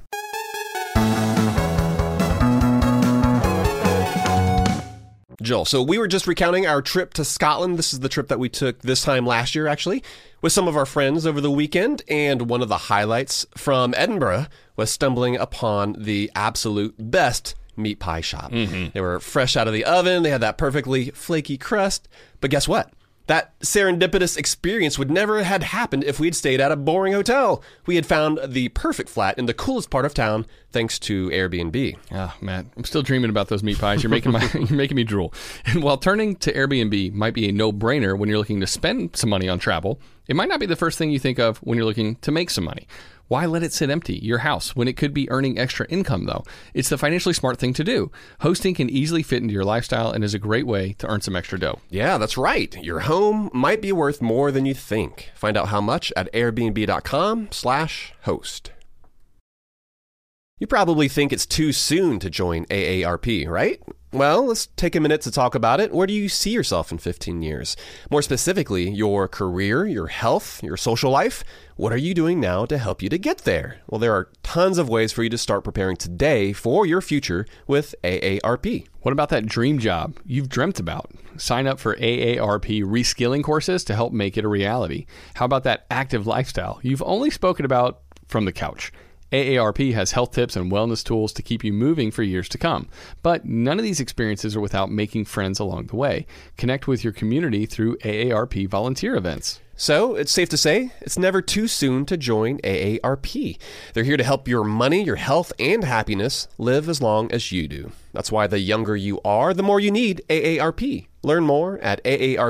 Joel, so we were just recounting our trip to Scotland. This is the trip that we took this time last year, actually, with some of our friends over the weekend. And one of the highlights from Edinburgh was stumbling upon the absolute best meat pie shop. Mm-hmm. They were fresh out of the oven. They had that perfectly flaky crust. But guess what? That serendipitous experience would never have happened if we'd stayed at a boring hotel. We had found the perfect flat in the coolest part of town thanks to Airbnb. Oh, man, I'm still dreaming about those meat pies. You're making me drool. And while turning to Airbnb might be a no-brainer when you're looking to spend some money on travel, it might not be the first thing you think of when you're looking to make some money. Why let it sit empty, your house, when it could be earning extra income, though? It's the financially smart thing to do. Hosting can easily fit into your lifestyle and is a great way to earn some extra dough. Yeah, that's right. Your home might be worth more than you think. Find out how much at airbnb.com/host. You probably think it's too soon to join AARP, right? Well, let's take a minute to talk about it. Where do you see yourself in 15 years? More specifically, your career, your health, your social life. What are you doing now to help you to get there? Well, there are tons of ways for you to start preparing today for your future with AARP. What about that dream job you've dreamt about? Sign up for AARP reskilling courses to help make it a reality. How about that active lifestyle you've only spoken about from the couch? AARP has health tips and wellness tools to keep you moving for years to come. But none of these experiences are without making friends along the way. Connect with your community through AARP volunteer events. So it's safe to say it's never too soon to join AARP. They're here to help your money, your health, and happiness live as long as you do. That's why the younger you are, the more you need AARP. Learn more at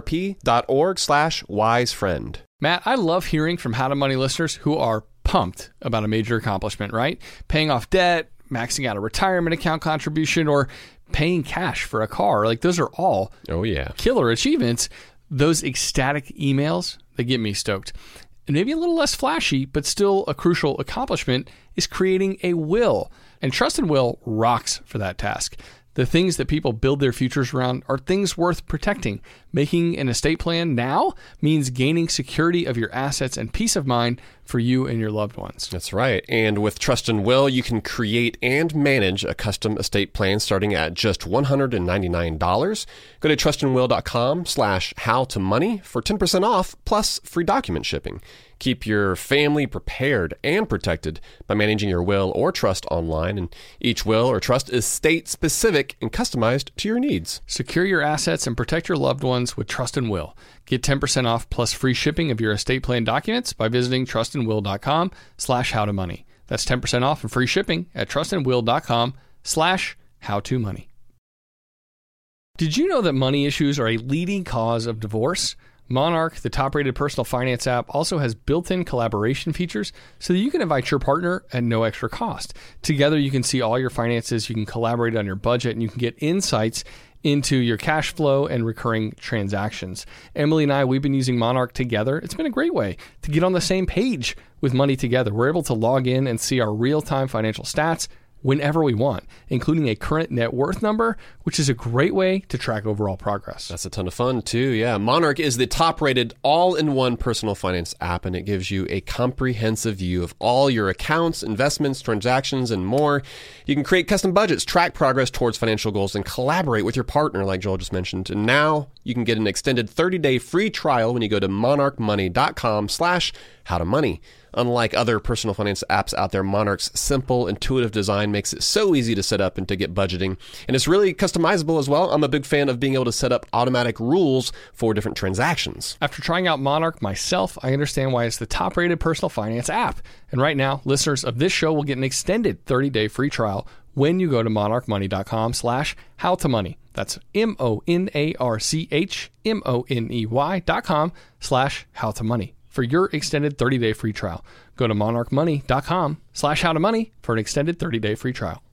aarp.org/wisefriend. Matt, I love hearing from How to Money listeners who are pumped about a major accomplishment, right? Paying off debt, maxing out a retirement account contribution, or paying cash for a car. Like, those are all killer achievements. Those ecstatic emails, they get me stoked. And maybe a little less flashy, but still a crucial accomplishment is creating a will. And Trust and Will rocks for that task. The things that people build their futures around are things worth protecting. Making an estate plan now means gaining security of your assets and peace of mind for you and your loved ones. That's right. And with Trust and Will, you can create and manage a custom estate plan starting at just $199. Go to trustandwill.com/howtomoney for 10% off plus free document shipping. Keep your family prepared and protected by managing your will or trust online. And each will or trust is state-specific and customized to your needs. Secure your assets and protect your loved ones with Trust and Will. Get 10% off plus free shipping of your estate plan documents by visiting trustandwill.com/howtomoney. That's 10% off and free shipping at trustandwill.com/howtomoney. Did you know that money issues are a leading cause of divorce? Monarch, the top-rated personal finance app, also has built-in collaboration features so that you can invite your partner at no extra cost. Together, you can see all your finances, you can collaborate on your budget, and you can get insights into your cash flow and recurring transactions. Emily and I, we've been using Monarch together. It's been a great way to get on the same page with money together. We're able to log in and see our real-time financial stats whenever we want, including a current net worth number, which is a great way to track overall progress. That's a ton of fun too. Yeah. Monarch is the top-rated all-in-one personal finance app, and it gives you a comprehensive view of all your accounts, investments, transactions, and more. You can create custom budgets, track progress towards financial goals, and collaborate with your partner, like Joel just mentioned. And now you can get an extended 30-day free trial when you go to monarchmoney.com/howtomoney. Unlike other personal finance apps out there, Monarch's simple, intuitive design makes it so easy to set up and to get budgeting. And it's really customizable as well. I'm a big fan of being able to set up automatic rules for different transactions. After trying out Monarch myself, I understand why it's the top-rated personal finance app. And right now, listeners of this show will get an extended 30-day free trial when you go to monarchmoney.com/howtomoney. That's monarchmoney.com/howtomoney. For your extended 30-day free trial. Go to monarchmoney.com/howtomoney for an extended 30-day free trial.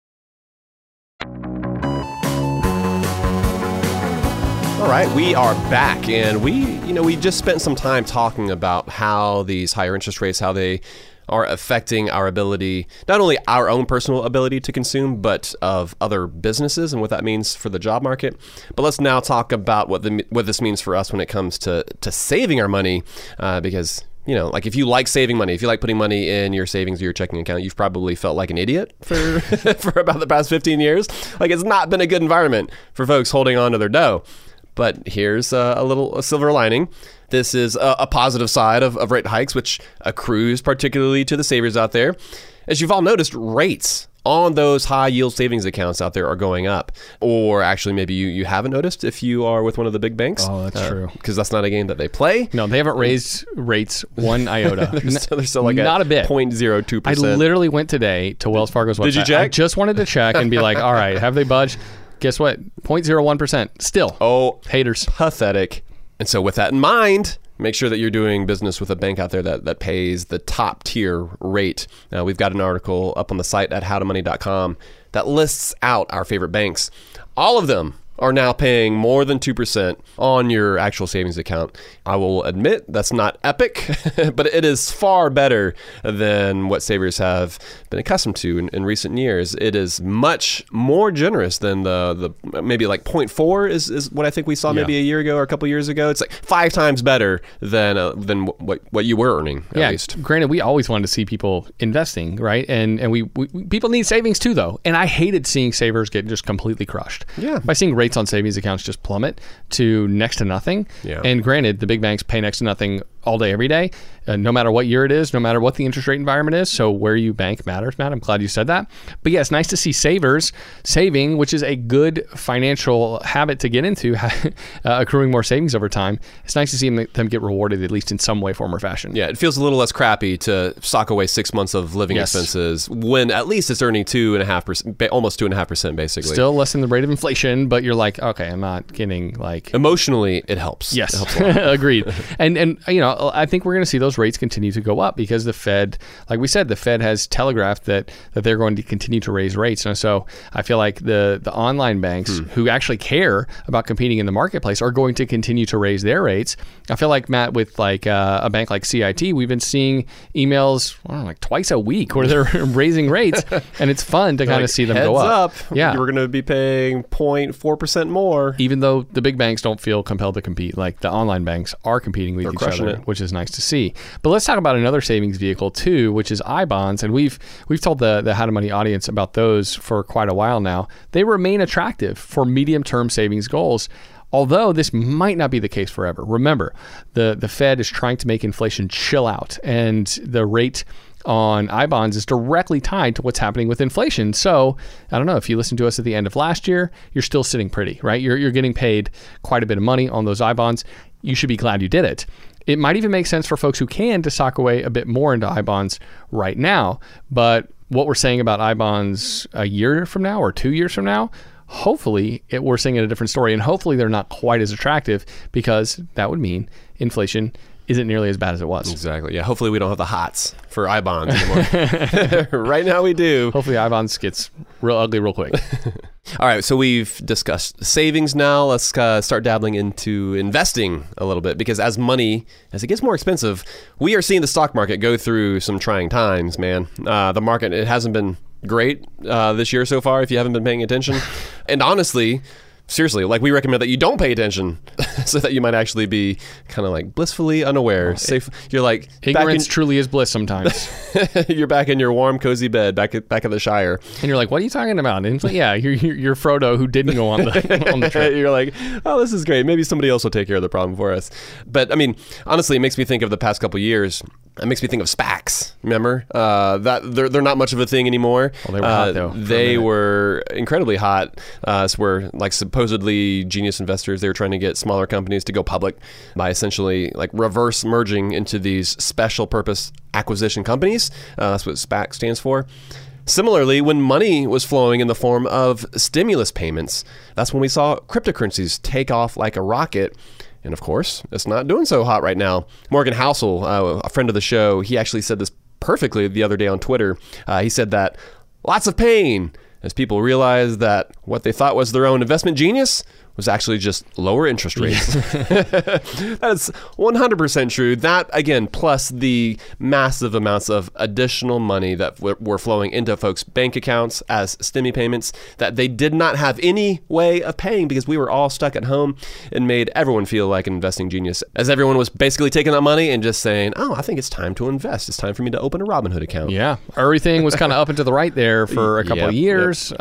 All right, we are back, and we just spent some time talking about how these higher interest rates, how they are affecting our ability, not only our own personal ability to consume, but of other businesses and what that means for the job market. But let's now talk about what this means for us when it comes to saving our money, because like if you like saving money, if you like putting money in your savings or your checking account, you've probably felt like an idiot for for about the past 15 years. Like, it's not been a good environment for folks holding on to their dough. But here's a silver lining. This is a positive side of rate hikes, which accrues particularly to the savers out there. As you've all noticed, rates on those high yield savings accounts out there are going up. Or actually, maybe you haven't noticed if you are with one of the big banks. Oh, that's true. Because that's not a game that they play. No, they haven't raised rates one iota. they're still like not a bit. 0.02%. I literally went today to Wells Fargo's website. Did you check? I just wanted to check and be like, all right, have they budged? Guess what? 0.01%. Still. Oh, haters. Pathetic. And so with that in mind, make sure that you're doing business with a bank out there that pays the top tier rate. Now, we've got an article up on the site at howtomoney.com that lists out our favorite banks. All of them are now paying more than 2% on your actual savings account. I will admit that's not epic, but it is far better than what savers have been accustomed to in recent years. It is much more generous than the maybe like 0.4 is what I think we saw maybe a year ago or a couple years ago. It's like 5 times better than what you were earning, at least. Granted, we always wanted to see people investing, right? And we people need savings too, though. And I hated seeing savers get just completely crushed. Yeah. By seeing rates on savings accounts just plummet to next to nothing. Yeah. And granted, the big banks pay next to nothing all day, every day, no matter what year it is, no matter what the interest rate environment is. So where you bank matters, Matt. I'm glad you said that. But yeah, it's nice to see savers saving, which is a good financial habit to get into, accruing more savings over time. It's nice to see them get rewarded, at least in some way, form, or fashion. Yeah, it feels a little less crappy to sock away 6 months of living expenses when at least it's earning 2.5%, almost 2.5% basically. Still less than the rate of inflation, but you're like, okay, I'm not getting like... Emotionally, it helps. Yes, it helps a lot. Agreed. And you know, I think we're going to see those rates continue to go up because the Fed, like we said, the Fed has telegraphed that they're going to continue to raise rates. And so I feel like the online banks who actually care about competing in the marketplace are going to continue to raise their rates. I feel like, Matt, with like a bank like CIT, we've been seeing emails like twice a week where they're raising rates, and it's fun to kind of see them go up. Yeah, you're going to be paying 0.4% more. Even though the big banks don't feel compelled to compete, like the online banks are competing with each other, which is nice to see. But let's talk about another savings vehicle too, which is I-bonds, and we've told the How to Money audience about those for quite a while now. They remain attractive for medium-term savings goals, although this might not be the case forever. Remember, the Fed is trying to make inflation chill out, and the rate on I-bonds is directly tied to what's happening with inflation. So I don't know, if you listened to us at the end of last year, you're still sitting pretty, right? You're getting paid quite a bit of money on those I-bonds. You should be glad you did it. It might even make sense for folks who can to sock away a bit more into I-bonds right now. But what we're saying about I-bonds a year from now or 2 years from now, hopefully we're seeing a different story, and hopefully they're not quite as attractive, because that would mean inflation isn't nearly as bad as it was. Exactly. Yeah. Hopefully we don't have the hots for I-bonds anymore. Right now we do. Hopefully I-bonds gets real ugly real quick. All right. So we've discussed savings now. Let's start dabbling into investing a little bit, because as it gets more expensive, we are seeing the stock market go through some trying times, man. The market, it hasn't been great this year so far if you haven't been paying attention. And honestly, seriously, like, we recommend that you don't pay attention so that you might actually be kind of like blissfully unaware. Safe. You're like, ignorance truly is bliss sometimes. You're back in your warm, cozy bed back at the Shire. And you're like, what are you talking about? And it's like, yeah, you're Frodo who didn't go on the trip. You're like, oh, this is great. Maybe somebody else will take care of the problem for us. But I mean, honestly, it makes me think of the past couple of years. It makes me think of SPACs. Remember that they're not much of a thing anymore. Well, they were hot though. They were incredibly hot. Were like supposedly genius investors. They were trying to get smaller companies to go public by essentially like reverse merging into these special purpose acquisition companies. That's what SPAC stands for. Similarly, when money was flowing in the form of stimulus payments, that's when we saw cryptocurrencies take off like a rocket. And of course, it's not doing so hot right now. Morgan Housel, a friend of the show, he actually said this perfectly the other day on Twitter. He said that lots of pain as people realized that what they thought was their own investment genius was actually just lower interest rates. That's 100% true. That, again, plus the massive amounts of additional money that were flowing into folks' bank accounts as stimmy payments that they did not have any way of paying because we were all stuck at home, and made everyone feel like an investing genius, as everyone was basically taking that money and just saying, oh, I think it's time to invest. It's time for me to open a Robinhood account. Yeah. Everything was kind of up and to the right there for a couple of years.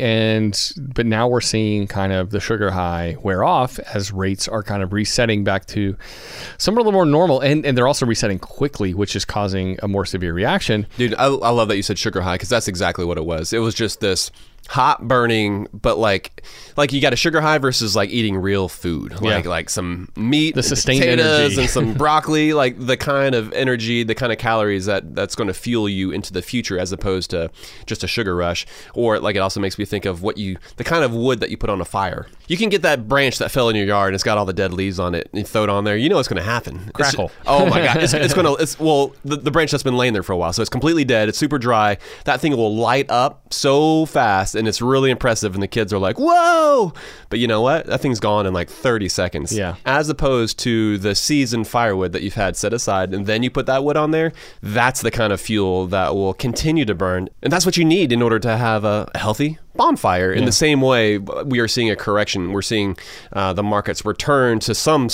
But now we're seeing kind of the sugar high wear off as rates are kind of resetting back to somewhat a little more normal, and they're also resetting quickly, which is causing a more severe reaction. Dude, I love that you said sugar high, because that's exactly what it was. It was just this hot burning, but like you got a sugar high versus like eating real food, like some meat, the sustained potatoes, energy, and some broccoli, like the kind of energy, the kind of calories that's going to fuel you into the future, as opposed to just a sugar rush. Or like, it also makes me think of the kind of wood that you put on a fire. You can get that branch that fell in your yard and it's got all the dead leaves on it, and you throw it on there. You know what's going to happen? Crackle. Oh my god! The branch that's been laying there for a while, so it's completely dead. It's super dry. That thing will light up so fast. and it's really impressive, and the kids are like, whoa! But you know what? That thing's gone in like 30 seconds. Yeah. As opposed to the seasoned firewood that you've had set aside, and then you put that wood on there, that's the kind of fuel that will continue to burn. And that's what you need in order to have a healthy bonfire. In the same way, we are seeing a correction. We're seeing the markets return to some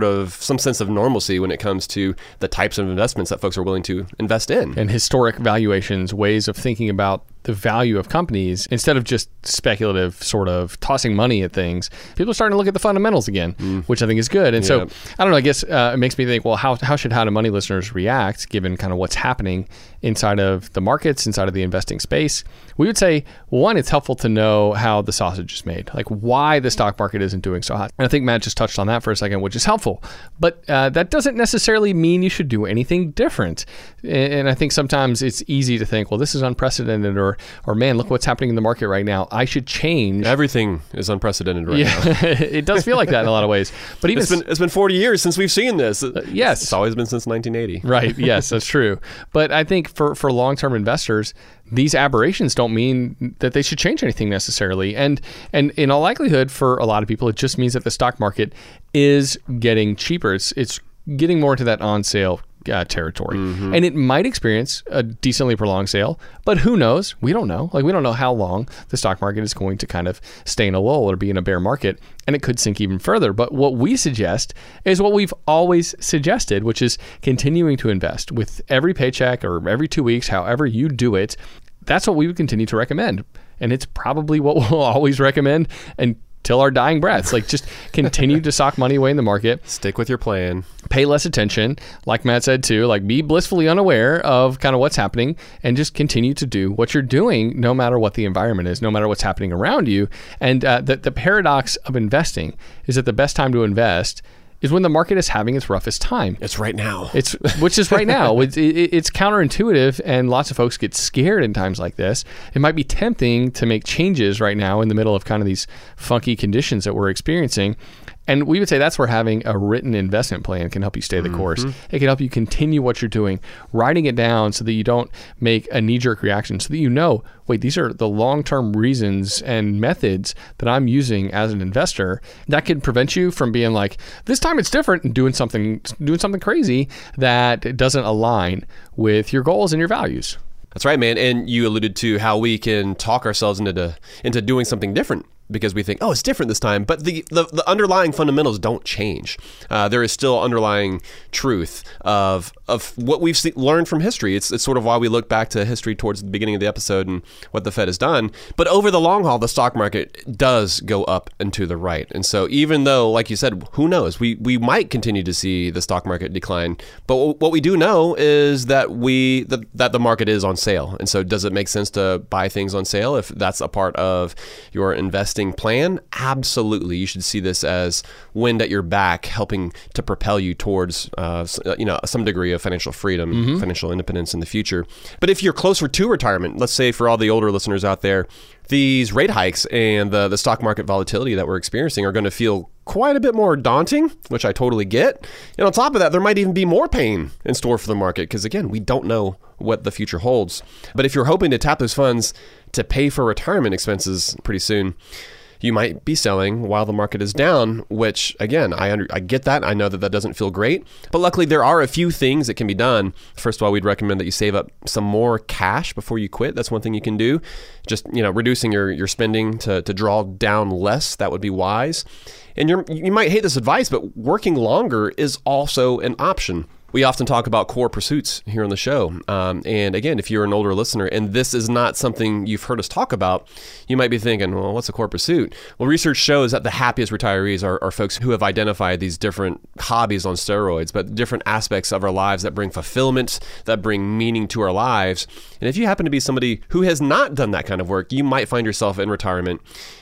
sense of normalcy when it comes to the types of investments that folks are willing to invest in. And historic valuations, ways of thinking about the value of companies instead of just speculative sort of tossing money at things. People are starting to look at the fundamentals again, which I think is good. And so, I don't know, I guess it makes me think, well, how should How to Money listeners react given kind of what's happening inside of the markets, inside of the investing space? We would say, one, it's helpful to know how the sausage is made, like why the stock market isn't doing so hot. And I think Matt just touched on that for a second, which is helpful. But that doesn't necessarily mean you should do anything different. And I think sometimes it's easy to think, well, this is unprecedented, or man, look what's happening in the market right now. I should change. Everything is unprecedented right now. It does feel like that in a lot of ways. But even it's been 40 years since we've seen this. Yes. It's always been since 1980. Right. Yes, that's true. But I think for long-term investors, these aberrations don't mean that they should change anything necessarily. And in all likelihood, for a lot of people, it just means that the stock market is getting cheaper. It's getting more into that on sale territory. And it might experience a decently prolonged sale, but who knows? We don't know. Like, we don't know how long the stock market is going to kind of stay in a lull or be in a bear market, and it could sink even further. But what we suggest is what we've always suggested, which is continuing to invest with every paycheck or every 2 weeks, however you do it. That's what we would continue to recommend. And it's probably what we'll always recommend until our dying breaths. Like, just continue to sock money away in the market. Stick with your plan. Pay less attention. Like Matt said too, like, be blissfully unaware of kind of what's happening and just continue to do what you're doing no matter what the environment is, no matter what's happening around you. And the paradox of investing is that the best time to invest is when the market is having its roughest time. It's right now. Which is right now. It's counterintuitive, and lots of folks get scared in times like this. It might be tempting to make changes right now in the middle of kind of these funky conditions that we're experiencing. And we would say that's where having a written investment plan can help you stay the course. It can help you continue what you're doing, writing it down so that you don't make a knee-jerk reaction, so that you know, wait, these are the long-term reasons and methods that I'm using as an investor. That can prevent you from being like, this time it's different, and doing something crazy that doesn't align with your goals and your values. That's right, man. And you alluded to how we can talk ourselves into doing something different, because we think, oh, it's different this time. But the underlying fundamentals don't change. There is still underlying truth of what we've learned from history. It's sort of why we look back to history towards the beginning of the episode and what the Fed has done. But over the long haul, the stock market does go up and to the right. And so even though, like you said, who knows, we might continue to see the stock market decline. But what we do know is that that the market is on sale. And so does it make sense to buy things on sale if that's a part of your investing plan? Absolutely. You should see this as wind at your back, helping to propel you towards some degree of financial freedom, financial independence in the future. But if you're closer to retirement, let's say for all the older listeners out there, these rate hikes and the stock market volatility that we're experiencing are going to feel quite a bit more daunting, which I totally get. And on top of that, there might even be more pain in store for the market because, again, we don't know what the future holds. But if you're hoping to tap those funds to pay for retirement expenses pretty soon, you might be selling while the market is down, which, again, I get that. I know that doesn't feel great. But luckily, there are a few things that can be done. First of all, we'd recommend that you save up some more cash before you quit. That's one thing you can do. Just, reducing your spending to draw down less. That would be wise. And you might hate this advice, but working longer is also an option. We often talk about core pursuits here on the show. And again, if you're an older listener and this is not something you've heard us talk about, you might be thinking, well, what's a core pursuit? Well, research shows that the happiest retirees are folks who have identified these different hobbies on steroids, but different aspects of our lives that bring fulfillment, that bring meaning to our lives. And if you happen to be somebody who has not done that kind of work, you might find yourself in retirement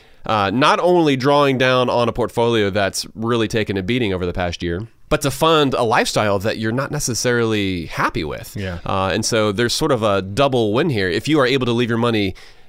not only drawing down on a portfolio that's really taken a beating over the past year, but to fund a lifestyle that you're not necessarily happy with. Yeah. And so there's sort of a double win here. If you are able to leave your money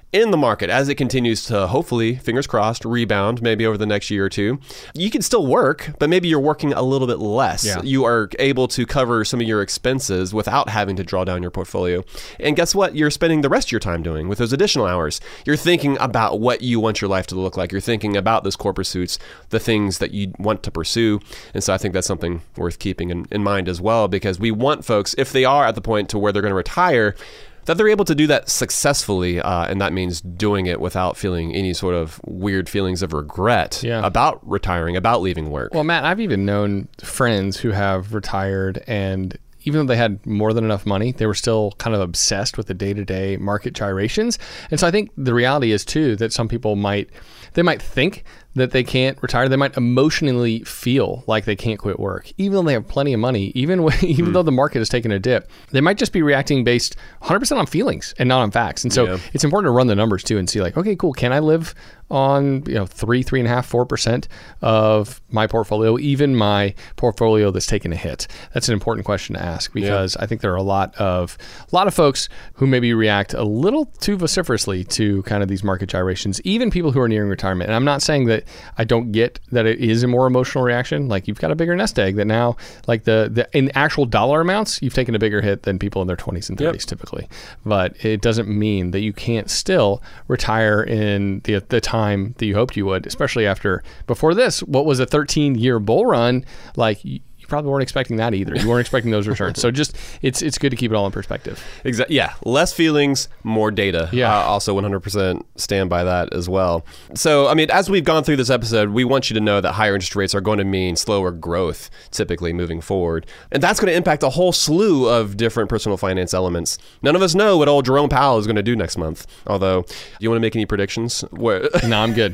in the market, as it continues to, hopefully, fingers crossed, rebound maybe over the next year or two, you can still work, but maybe you're working a little bit less. Yeah. You are able to cover some of your expenses without having to draw down your portfolio. And guess what? You're spending the rest of your time doing with those additional hours. You're thinking about what you want your life to look like. You're thinking about those core pursuits, the things that you want to pursue. And so I think that's something worth keeping in mind as well, because we want folks, if they are at the point to where they're going to retire, that they're able to do that successfully, and that means doing it without feeling any sort of weird feelings of regret about retiring, about leaving work. Well, Matt, I've even known friends who have retired, and even though they had more than enough money, they were still kind of obsessed with the day-to-day market gyrations. And so I think the reality is, too, that some people might think that they can't retire. They might emotionally feel like they can't quit work, even though they have plenty of money, even though the market has taken a dip. They might just be reacting based 100% on feelings and not on facts. And so it's important to run the numbers too and see like, okay, cool. Can I live on 3.5%, 4% of my portfolio, even my portfolio that's taken a hit? That's an important question to ask, because I think there are a lot of folks who maybe react a little too vociferously to kind of these market gyrations, even people who are nearing retirement. And I'm not saying that I don't get that it is a more emotional reaction. Like, you've got a bigger nest egg that now, like the in actual dollar amounts, you've taken a bigger hit than people in their 20s and 30s typically. But it doesn't mean that you can't still retire in the time that you hoped you would, especially after, before this, what was a 13-year bull run. Like, you probably weren't expecting that either. You weren't expecting those returns. So just, it's good to keep it all in perspective. Exactly. Yeah. Less feelings, more data. Yeah. Also 100% stand by that as well. So, I mean, as we've gone through this episode, we want you to know that higher interest rates are going to mean slower growth, typically moving forward. And that's going to impact a whole slew of different personal finance elements. None of us know what old Jerome Powell is going to do next month. Although, you want to make any predictions? No, I'm good.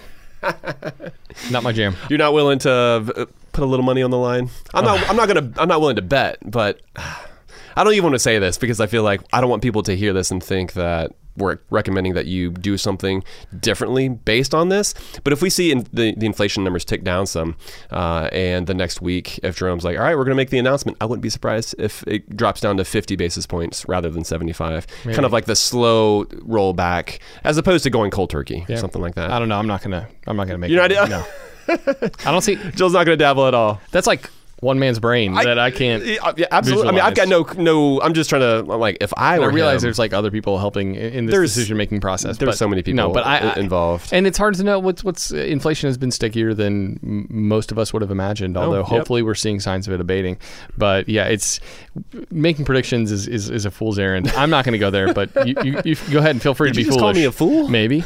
Not my jam. You're not willing to put a little money on the line? I'm not willing to bet, but I don't even want to say this because I feel like I don't want people to hear this and think that we're recommending that you do something differently based on this. But if we see the inflation numbers tick down some, and the next week, if Jerome's like, all right, we're going to make the announcement, I wouldn't be surprised if it drops down to 50 basis points rather than 75. Maybe. Kind of like the slow rollback, as opposed to going cold turkey, or something like that. I don't know. I'm not gonna make You're it. not, No. I don't see. Joel's not going to dabble at all. That's like one man's brain that I can't. Yeah, absolutely. I mean, I've got no. I'm just trying to. I'm like, if I were realize him, there's like other people helping in this decision-making process. There's so many people involved, and it's hard to know what's inflation has been stickier than most of us would have imagined. Although hopefully we're seeing signs of it abating. But yeah, it's making predictions is a fool's errand. I'm not going to go there, but you go ahead and feel free to be foolish. Call me a fool? Maybe.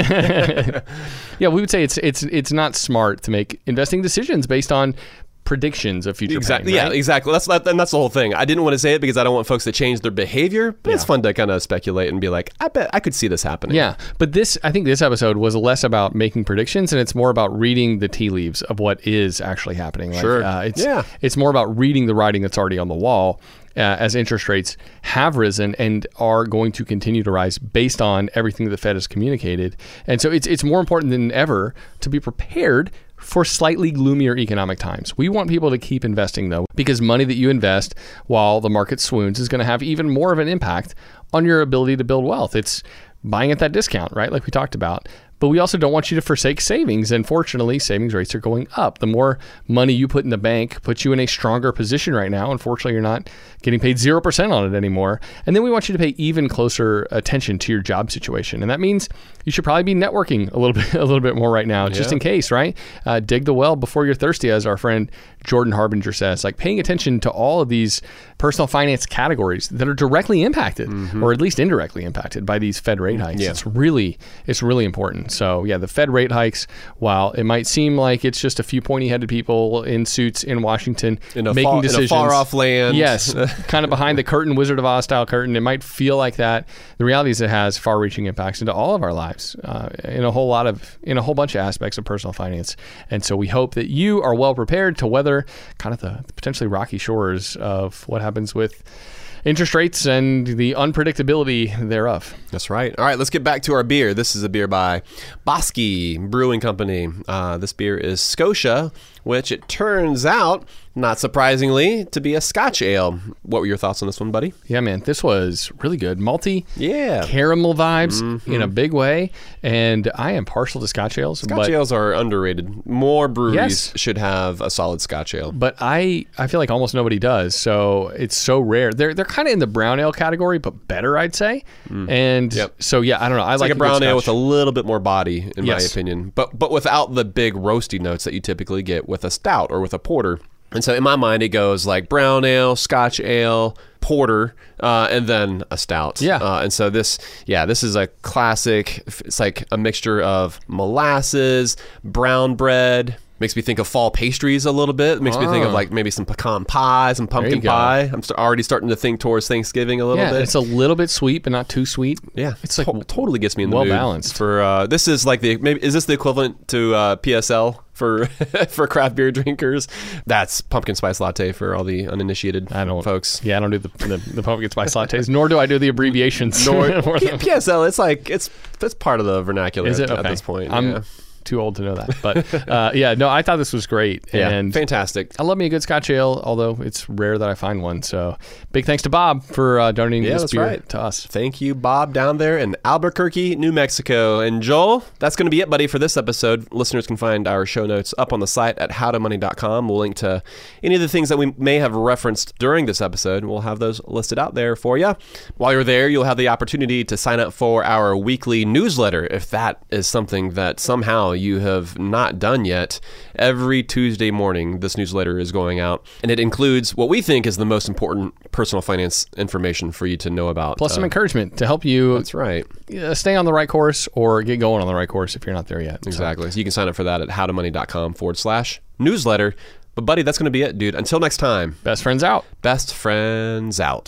Yeah, we would say it's not smart to make investing decisions based on predictions of future exactly pain, right? Yeah, exactly. That's the whole thing. I didn't want to say it because I don't want folks to change their behavior, but it's fun to kind of speculate and be like, I bet I could see this happening. Yeah, but I think this episode was less about making predictions and it's more about reading the tea leaves of what is actually happening. Sure. It's more about reading the writing that's already on the wall. As interest rates have risen and are going to continue to rise based on everything that the Fed has communicated. And so it's more important than ever to be prepared for slightly gloomier economic times. We want people to keep investing, though, because money that you invest while the market swoons is going to have even more of an impact on your ability to build wealth. It's buying at that discount, right? Like we talked about. But we also don't want you to forsake savings. And fortunately, savings rates are going up. The more money you put in the bank puts you in a stronger position right now. Unfortunately, you're not getting paid 0% on it anymore. And then we want you to pay even closer attention to your job situation. And that means you should probably be networking a little bit more right now, just in case, right? Dig the well before you're thirsty, as our friend Jordan Harbinger says. Like paying attention to all of these personal finance categories that are directly impacted, or at least indirectly impacted by these Fed rate hikes. Yeah. It's really important. So yeah, the Fed rate hikes, while it might seem like it's just a few pointy-headed people in suits in Washington making decisions. In a far-off land. Yes, kind of behind the curtain, Wizard of Oz style curtain. It might feel like that. The reality is it has far-reaching impacts into all of our lives in a whole bunch of aspects of personal finance. And so we hope that you are well prepared to weather kind of the potentially rocky shores of what happens with interest rates and the unpredictability thereof. That's right. All right, let's get back to our beer. This is a beer by Bosky Brewing Company. This beer is Scotia which it turns out, not surprisingly, to be a Scotch ale. What were your thoughts on this one, buddy? Yeah, man, this was really good. Malty, Yeah. caramel vibes in a big way. And I am partial to Scotch ales. Scotch ales are underrated. More breweries Yes. should have a solid Scotch ale. But I feel like almost nobody does. So it's so rare. They're kind of in the brown ale category, but better, I'd say. And so, yeah, I don't know. I It's like a good brown ale with Scotch. a little bit more body, in my Yes. opinion, but without the big roasty notes that you typically get with a stout or with a porter. And so in my mind, it goes like brown ale, Scotch ale, porter, and then a stout. Yeah. And so this is a classic. It's like a mixture of molasses, brown bread. Makes me think of fall pastries a little bit. Makes me think of like maybe some pecan pie, some pumpkin go. pie. I'm already starting to think towards Thanksgiving a little Yeah, bit. it's a little bit sweet, but not too sweet. Yeah, It's like totally gets me in the well mood balanced. for this is like is this the equivalent to PSL for for craft beer drinkers? That's pumpkin spice latte for all the uninitiated folks. Yeah, I don't do the pumpkin spice lattes, nor do I do the abbreviations. PSL, it's like it's part of the vernacular Is it? at Okay. this point. I'm yeah. too old to know that. But yeah, no, I thought this was great. Yeah, And fantastic. I love me a good Scotch ale, although it's rare that I find one. So big thanks to Bob for donating Yeah, this that's beer right. to us. Thank you, Bob, down there in Albuquerque, New Mexico. And Joel, that's going to be it, buddy, for this episode. Listeners can find our show notes up on the site at howtomoney.com. We'll link to any of the things that we may have referenced during this episode. We'll have those listed out there for you. While you're there, you'll have the opportunity to sign up for our weekly newsletter, if that is something that somehow you have not done yet. Every Tuesday morning, this newsletter is going out, and it includes what we think is the most important personal finance information for you to know about. Plus some encouragement to help you That's right. stay on the right course or get going on the right course if you're not there yet. So, Exactly. So you can sign up for that at howtomoney.com/newsletter. But buddy, that's going to be it, dude. Until next time, best friends out. best friends out.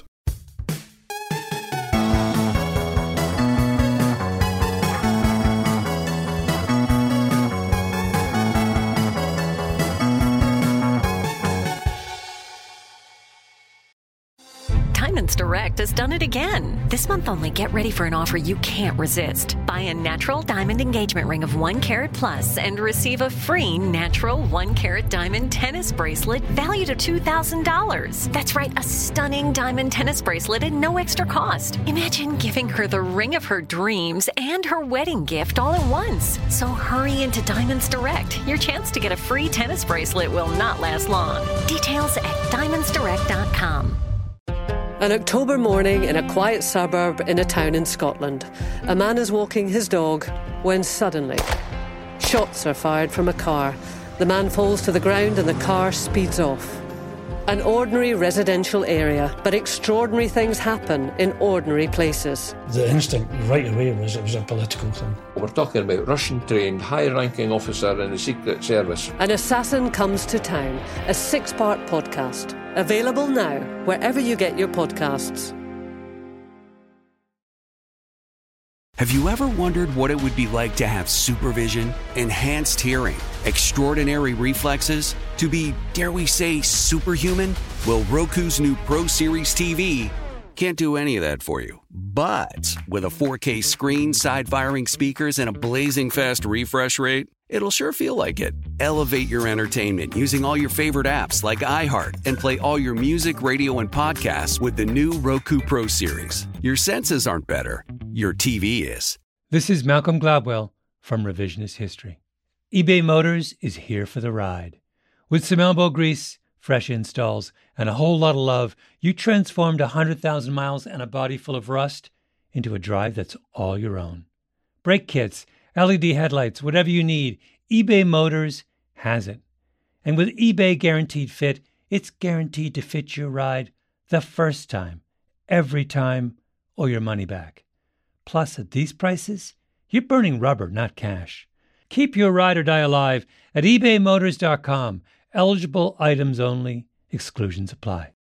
Diamonds Direct has done it again. This month only, get ready for an offer you can't resist. Buy a natural diamond engagement ring of 1 carat plus and receive a free natural 1 carat diamond tennis bracelet valued at $2,000. That's right, a stunning diamond tennis bracelet at no extra cost. Imagine giving her the ring of her dreams and her wedding gift all at once. So hurry into Diamonds Direct. Your chance to get a free tennis bracelet will not last long. Details at diamondsdirect.com. An October morning in a quiet suburb in a town in Scotland. A man is walking his dog when suddenly shots are fired from a car. The man falls to the ground and the car speeds off. An ordinary residential area, but extraordinary things happen in ordinary places. The instinct right away was it was a political thing. We're talking about Russian-trained, high-ranking officer in the Secret Service. An Assassin Comes to Town, a 6-part podcast. Available now, wherever you get your podcasts. Have you ever wondered what it would be like to have supervision, enhanced hearing, extraordinary reflexes, to be, dare we say, superhuman? Well, Roku's new Pro Series TV can't do any of that for you. But with a 4K screen, side-firing speakers, and a blazing fast refresh rate, it'll sure feel like it. Elevate your entertainment using all your favorite apps like iHeart and play all your music, radio, and podcasts with the new Roku Pro Series. Your senses aren't better. Your TV is. This is Malcolm Gladwell from Revisionist History. eBay Motors is here for the ride. With some elbow grease, fresh installs, and a whole lot of love, you transformed 100,000 miles and a body full of rust into a drive that's all your own. Brake kits, LED headlights, whatever you need, eBay Motors has it. And with eBay Guaranteed Fit, it's guaranteed to fit your ride the first time, every time, or your money back. Plus, at these prices, you're burning rubber, not cash. Keep your ride or die alive at ebaymotors.com. Eligible items only. Exclusions apply.